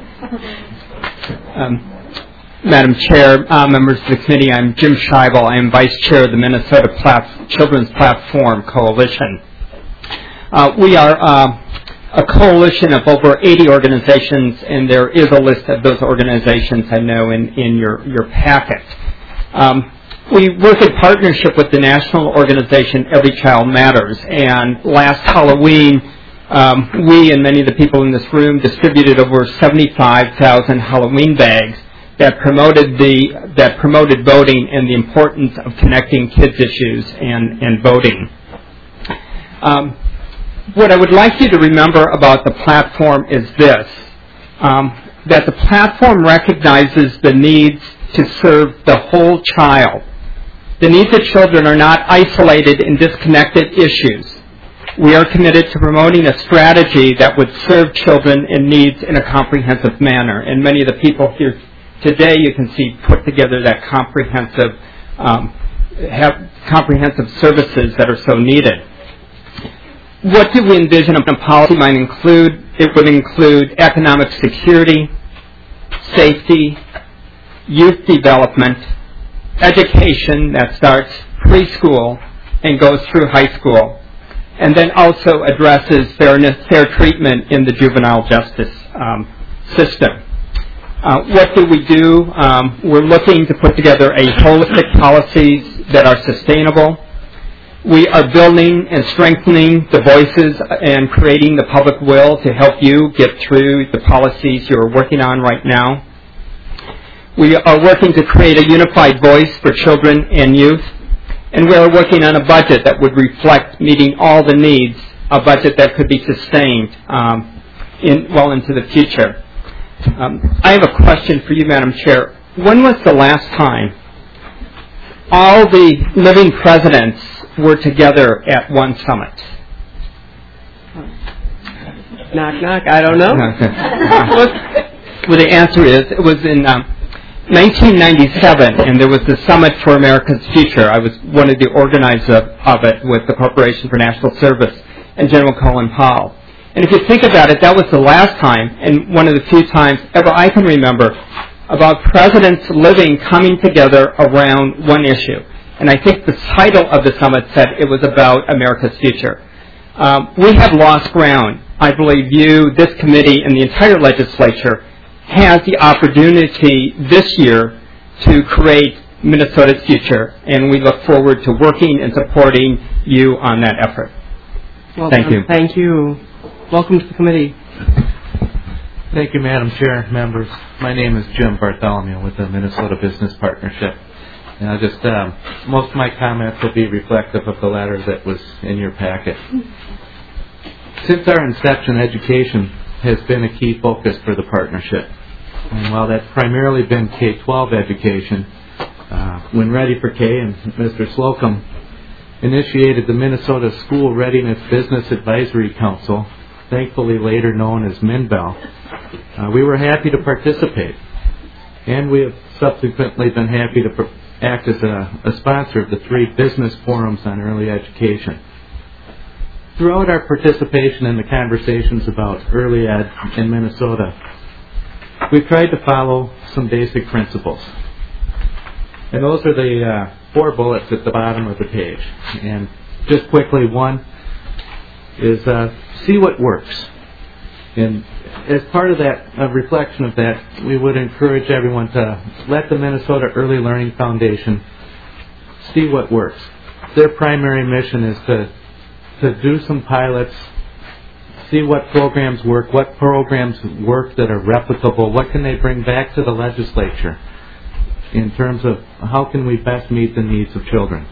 Madam Chair, members of the committee, I'm Jim Scheibel. I am Vice Chair of the Minnesota Children's Platform Coalition. We are a coalition of over 80 organizations, and there is a list of those organizations I know in your packet. We work in partnership with the national organization Every Child Matters, and last Halloween, we and many of the people in this room distributed over 75,000 Halloween bags that promoted voting and the importance of connecting kids' issues and voting. What I would like you to remember about the platform is this, that the platform recognizes the needs to serve the whole child. The needs of children are not isolated and disconnected issues. We are committed to promoting a strategy that would serve children in needs in a comprehensive manner. And many of the people here today, you can see, put together that comprehensive services that are so needed. What do we envision a policy might include? It would include economic security, safety, youth development, education that starts preschool and goes through high school, and then also addresses fair treatment in the juvenile justice system. What do we do? We're looking to put together a holistic policies that are sustainable. We are building and strengthening the voices and creating the public will to help you get through the policies you're working on right now. We are working to create a unified voice for children and youth, and we are working on a budget that would reflect meeting all the needs, a budget that could be sustained well into the future. I have a question for you, Madam Chair. When was the last time all the living presidents were together at one summit? Knock, knock. I don't know. Well, the answer is it was in 1997, and there was the Summit for America's Future. I was one of the organizers of it with the Corporation for National Service and General Colin Powell. And if you think about it, that was the last time, and one of the few times ever I can remember, about presidents living coming together around one issue. And I think the title of the summit said it was about America's future. We have lost ground. I believe this committee, and the entire legislature has the opportunity this year to create Minnesota's future, and we look forward to working and supporting you on that effort. Well Thank done. you. Thank you. Welcome to the committee. Thank you, Madam Chair, members. My name is Jim Bartholomew with the Minnesota Business Partnership. And I'll just, most of my comments will be reflective of the letter that was in your packet. Since our inception, education has been a key focus for the partnership. And while that's primarily been K-12 education, when Ready for K and Mr. Slocum initiated the Minnesota School Readiness Business Advisory Council, thankfully later known as MnBEL, we were happy to participate. And we have subsequently been happy to act as a sponsor of the 3 business forums on early education. Throughout our participation in the conversations about early ed in Minnesota, we've tried to follow some basic principles. And those are the 4 bullets at the bottom of the page. And just quickly, one is see what works. And as part of that, a reflection of that, we would encourage everyone to let the Minnesota Early Learning Foundation see what works. Their primary mission is to do some pilots, see what programs work that are replicable, what can they bring back to the legislature in terms of how can we best meet the needs of children.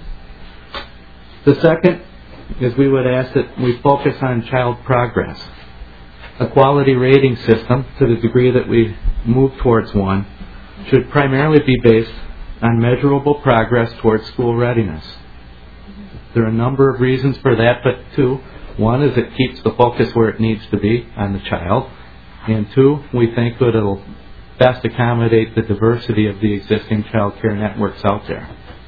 The second is we would ask that we focus on child progress. A quality rating system, to the degree that we move towards one, should primarily be based on measurable progress towards school readiness. There are a number of reasons for that, but two. One is it keeps the focus where it needs to be on the child. And two, we think that it'll best accommodate the diversity of the existing child care networks out there.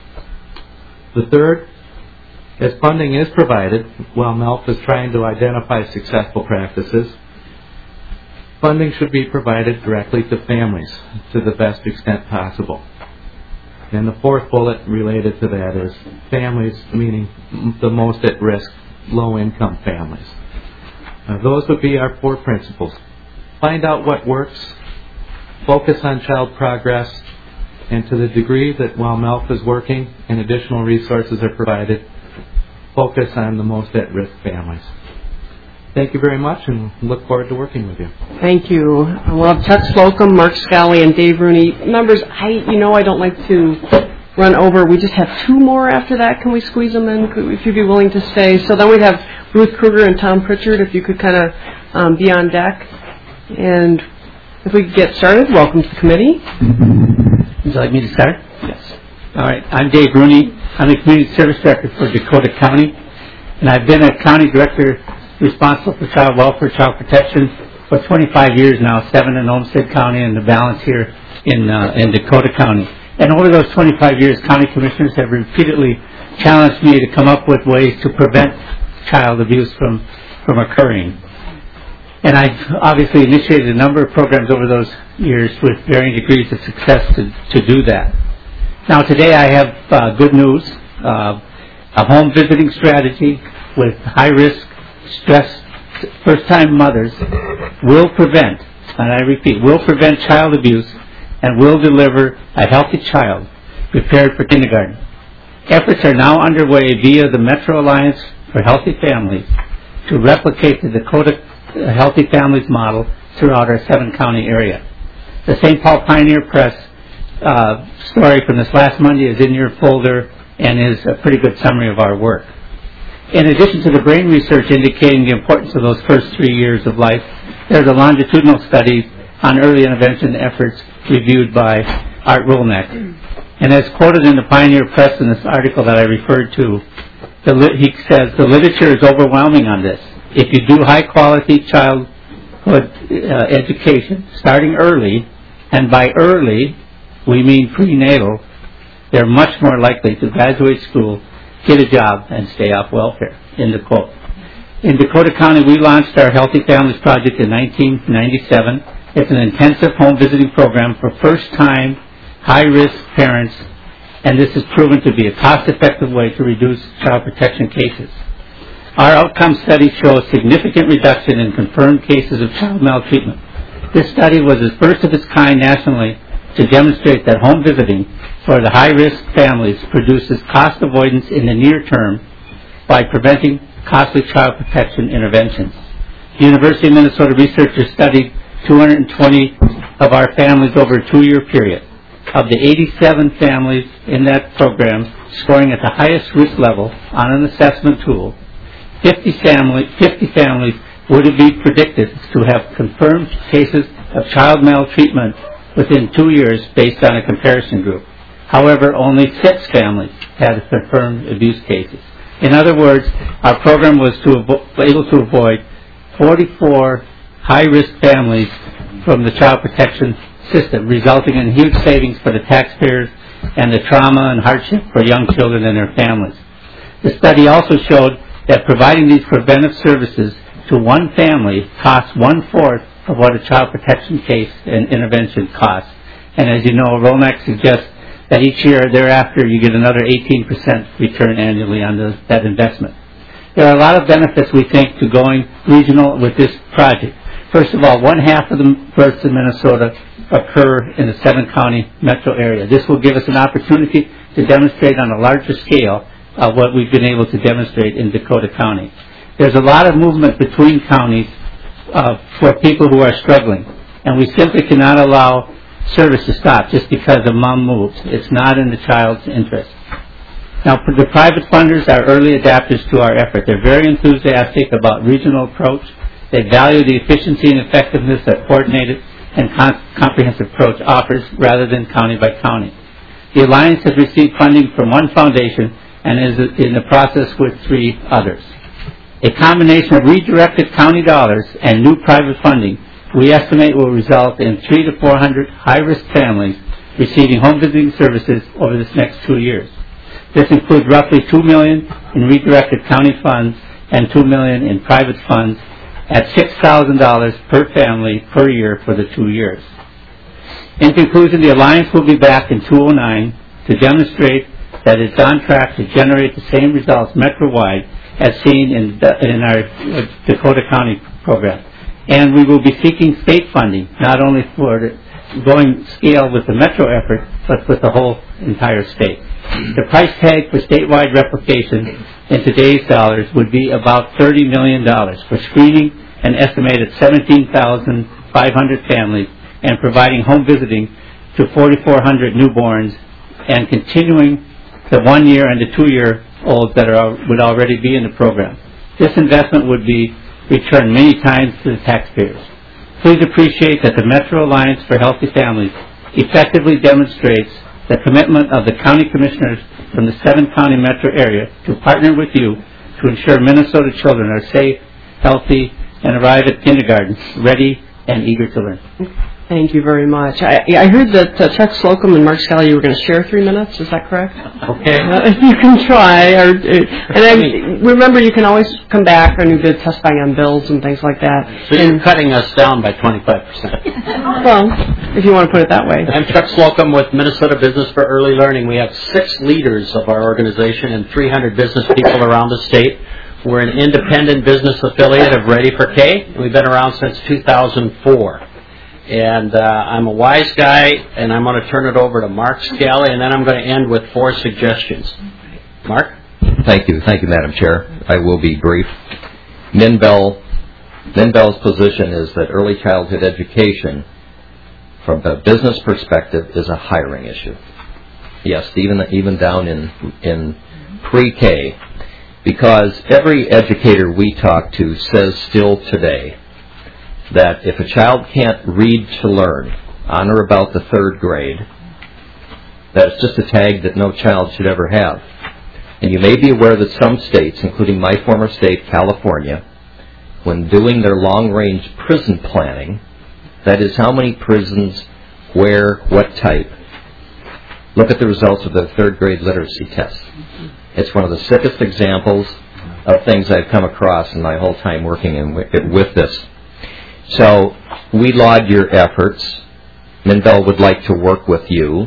The third, as funding is provided, while MELF is trying to identify successful practices, funding should be provided directly to families to the best extent possible. And the fourth bullet related to that is families, meaning the most at risk, low-income families. Those would be our 4 principles. Find out what works, focus on child progress, and to the degree that while MELF is working and additional resources are provided, focus on the most at-risk families. Thank you very much, and look forward to working with you. Thank you. We'll have Chuck Slocum, Mark Scally, and Dave Rooney. Members, I don't like to run over. We just have 2 more after that. Can we squeeze them in, if you'd be willing to stay? So then we'd have Ruth Kruger and Tom Pritchard, if you could kind of be on deck. And if we could get started, welcome to the committee. Would you like me to start? Yes. All right. I'm Dave Rooney. I'm the Community Service Director for Dakota County. And I've been a county director responsible for child welfare, child protection for 25 years now, 7 in Olmsted County and the balance here in Dakota County. And over those 25 years, county commissioners have repeatedly challenged me to come up with ways to prevent child abuse from occurring. And I've obviously initiated a number of programs over those years with varying degrees of success to do that. Now today I have good news. A home visiting strategy with high-risk, stressed first-time mothers will prevent, and I repeat, will prevent child abuse and will deliver a healthy child prepared for kindergarten. Efforts are now underway via the Metro Alliance for Healthy Families to replicate the Dakota Healthy Families model throughout our 7-county area. The St. Paul Pioneer Press story from this last Monday is in your folder and is a pretty good summary of our work. In addition to the brain research indicating the importance of those first 3 years of life, there's a longitudinal study on early intervention efforts reviewed by Art Rolnack. And as quoted in the Pioneer Press in this article that I referred to, he says, the literature is overwhelming on this. If you do high-quality childhood education, starting early, and by early, we mean prenatal, they're much more likely to graduate school, get a job, and stay off welfare, end of quote. In Dakota County, we launched our Healthy Families Project in 1997. It's an intensive home visiting program for first-time, high-risk parents, and this has proven to be a cost-effective way to reduce child protection cases. Our outcome study shows significant reduction in confirmed cases of child maltreatment. This study was the first of its kind nationally to demonstrate that home visiting for the high-risk families produces cost avoidance in the near term by preventing costly child protection interventions. The University of Minnesota researchers studied 220 of our families over a 2-year period. Of the 87 families in that program scoring at the highest risk level on an assessment tool, 50 families would be predicted to have confirmed cases of child maltreatment within 2 years based on a comparison group. However, only 6 families had confirmed abuse cases. In other words, our program was able to avoid 44 high-risk families from the child protection system, resulting in huge savings for the taxpayers and the trauma and hardship for young children and their families. The study also showed that providing these preventive services to one family costs 1/4 of what a child protection case and intervention costs. And as you know, Rolnack suggests that each year thereafter you get another 18% return annually on that investment. There are a lot of benefits, we think, to going regional with this project. First of all, 1/2 of the births in Minnesota occur in the 7-county metro area. This will give us an opportunity to demonstrate on a larger scale what we've been able to demonstrate in Dakota County. There's a lot of movement between counties for people who are struggling, and we simply cannot allow service to stop just because a mom moves. It's not in the child's interest. Now, the private funders are early adapters to our effort. They're very enthusiastic about regional approach. They value the efficiency and effectiveness that coordinated and comprehensive approach offers rather than county by county. The Alliance has received funding from one foundation and is in the process with 3 others. A combination of redirected county dollars and new private funding we estimate will result in 300 to 400 high-risk families receiving home visiting services over this next 2 years. This includes roughly $2 million in redirected county funds and $2 million in private funds at $6,000 per family per year for the 2 years. In conclusion, the Alliance will be back in 2009 to demonstrate that it's on track to generate the same results metro-wide as seen in our Dakota County program. And we will be seeking state funding, not only for going scale with the metro effort, but with the whole entire state. The price tag for statewide replication in today's dollars would be about $30 million for screening an estimated 17,500 families and providing home visiting to 4,400 newborns and continuing the 1-year and the 2-year-olds that would already be in the program. This investment would be returned many times to the taxpayers. Please appreciate that the Metro Alliance for Healthy Families effectively demonstrates the commitment of the county commissioners from the 7-county metro area to partner with you to ensure Minnesota children are safe, healthy, and arrive at kindergarten ready and eager to learn. Thank you very much. I heard that Chuck Slocum and Mark Scally, you were going to share 3 minutes. Is that correct? Okay. You can try. Remember, you can always come back when you've been testifying on bills and things like that. So you're cutting us down by 25%. Well, if you want to put it that way. I'm Chuck Slocum with Minnesota Business for Early Learning. We have 6 leaders of our organization and 300 business people around the state. We're an independent business affiliate of Ready for K. We've been around since 2004. And I'm a wise guy, and I'm going to turn it over to Mark Scally, and then I'm going to end with 4 suggestions. Mark? Thank you, Madam Chair. I will be brief. MnBEL's position is that early childhood education, from a business perspective, is a hiring issue. Yes, even down in pre-K, because every educator we talk to says still today that if a child can't read to learn on or about the 3rd grade, that's just a tag that no child should ever have. And you may be aware that some states, including my former state, California, when doing their long-range prison planning, that is how many prisons, where, what type, look at the results of the 3rd grade literacy test. It's one of the sickest examples of things I've come across in my whole time working with this. So we laud your efforts. MnBEL would like to work with you.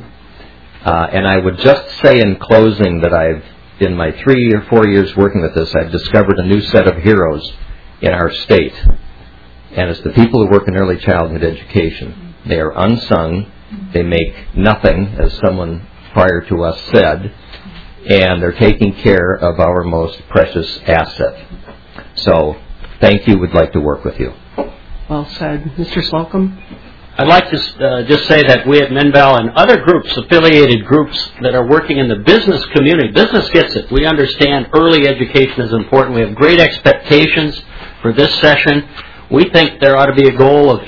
And I would just say in closing that in my 3 or 4 years working with this, I've discovered a new set of heroes in our state. And it's the people who work in early childhood education. They are unsung. They make nothing, as someone prior to us said. And they're taking care of our most precious asset. So thank you. We'd like to work with you. Well said. Mr. Slocum? I'd like to just say that we at MnBEL and other groups, affiliated groups that are working in the business community, business gets it. We understand early education is important. We have great expectations for this session. We think there ought to be a goal of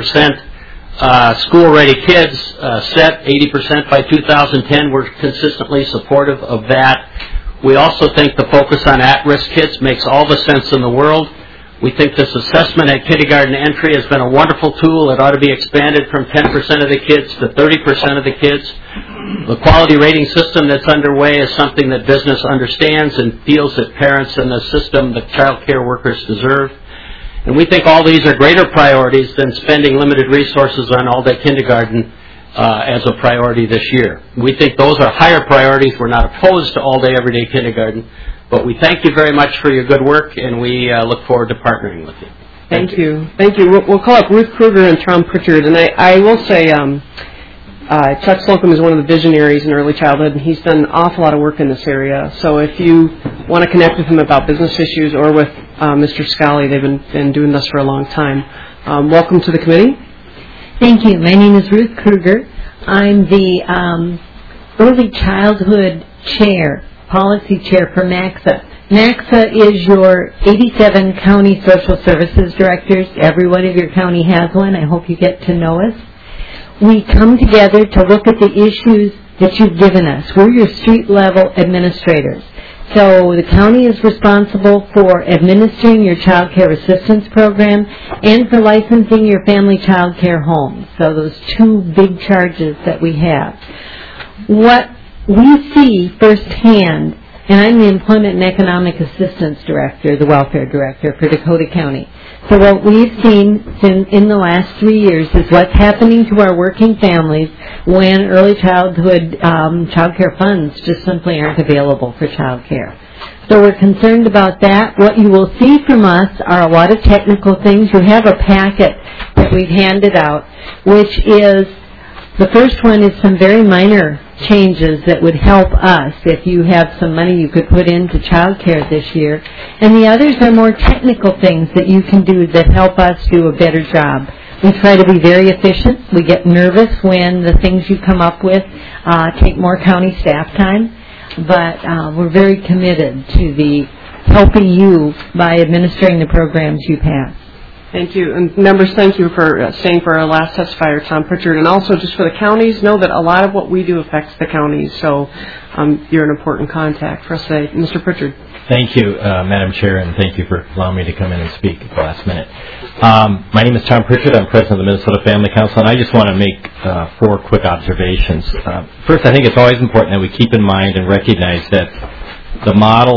80% school-ready kids set, 80% by 2010. We're consistently supportive of that. We also think the focus on at-risk kids makes all the sense in the world. We think this assessment at kindergarten entry has been a wonderful tool. It ought to be expanded from 10% of the kids to 30% of the kids. The quality rating system that's underway is something that business understands and feels that parents in the system, the child care workers, deserve. And we think all these are greater priorities than spending limited resources on all-day kindergarten as a priority this year. We think those are higher priorities. We're not opposed to all-day, everyday kindergarten. But we thank you very much for your good work, and we look forward to partnering with you. Thank you. We'll call up Ruth Kruger and Tom Pritchard. And I will say Chuck Slocum is one of the visionaries in early childhood, and he's done an awful lot of work in this area. So if you want to connect with him about business issues or with Mr. Scally, they've been doing this for a long time. Welcome to the committee. Thank you. My name is Ruth Kruger. I'm the Early Childhood Chair, Policy Chair for MAXA. MAXA is your 87 county social services directors. Every one of your county has one. I hope you get to know us. We come together to look at the issues that you've given us. We're your street-level administrators. So the county is responsible for administering your child care assistance program and for licensing your family child care homes. So those two big charges that we have. What we see firsthand, and I'm the Employment and Economic Assistance Director, the Welfare Director for Dakota County. So what we've seen in the last 3 years is what's happening to our working families when early childhood child care funds just simply aren't available for child care. So we're concerned about that. What you will see from us are a lot of technical things. You have a packet that we've handed out, which is, the first one is some very minor changes that would help us if you have some money you could put into child care this year. And the others are more technical things that you can do that help us do a better job. We try to be very efficient. We get nervous when the things you come up with take more county staff time. But we're very committed to the helping you by administering the programs you pass. Thank you. And members, thank you for staying for our last testifier, Tom Pritchard. And also just for the counties, know that a lot of what we do affects the counties. So you're an important contact for us today. Mr. Pritchard. Thank you, Madam Chair, and thank you for allowing me to come in and speak at the last minute. My name is Tom Pritchard. I'm president of the Minnesota Family Council, and I just want to make 4 quick observations. First, I think it's always important that we keep in mind and recognize that the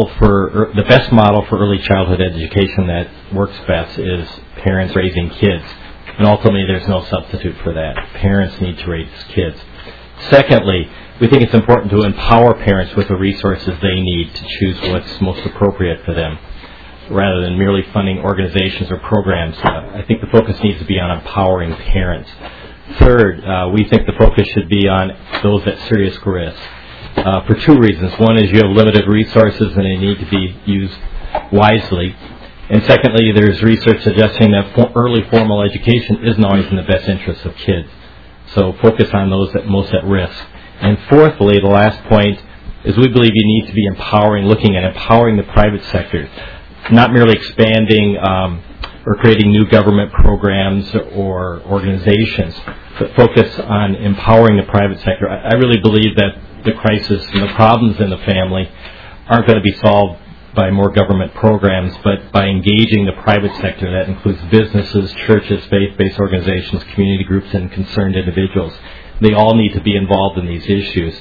best model for early childhood education that works best is parents raising kids. And ultimately, there's no substitute for that. Parents need to raise kids. Secondly, we think it's important to empower parents with the resources they need to choose what's most appropriate for them, rather than merely funding organizations or programs. I think the focus needs to be on empowering parents. Third, we think the focus should be on those at serious risk. For 2 reasons. One is you have limited resources and they need to be used wisely. And secondly, there's research suggesting that early formal education isn't always in the best interest of kids. So focus on those most at risk. And fourthly, the last point is we believe you need to be looking at empowering the private sector, not merely expanding or creating new government programs or organizations, but focus on empowering the private sector. I really believe that the crisis and the problems in the family aren't going to be solved by more government programs, but by engaging the private sector. That includes businesses, churches, faith-based organizations, community groups, and concerned individuals. They all need to be involved in these issues.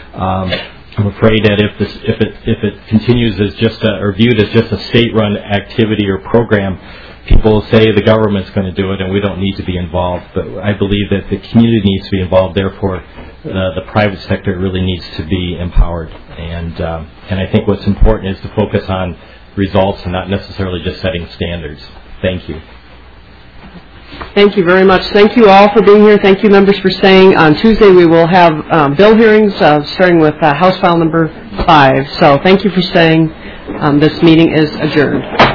I'm afraid that if it continues as viewed as just a state-run activity or program, people will say the government's going to do it and we don't need to be involved. But I believe that the community needs to be involved. Therefore, the private sector really needs to be empowered. And I think what's important is to focus on results and not necessarily just setting standards. Thank you. Thank you very much. Thank you all for being here. Thank you, members, for staying. On Tuesday, we will have bill hearings, starting with House File number 5. So thank you for staying. This meeting is adjourned.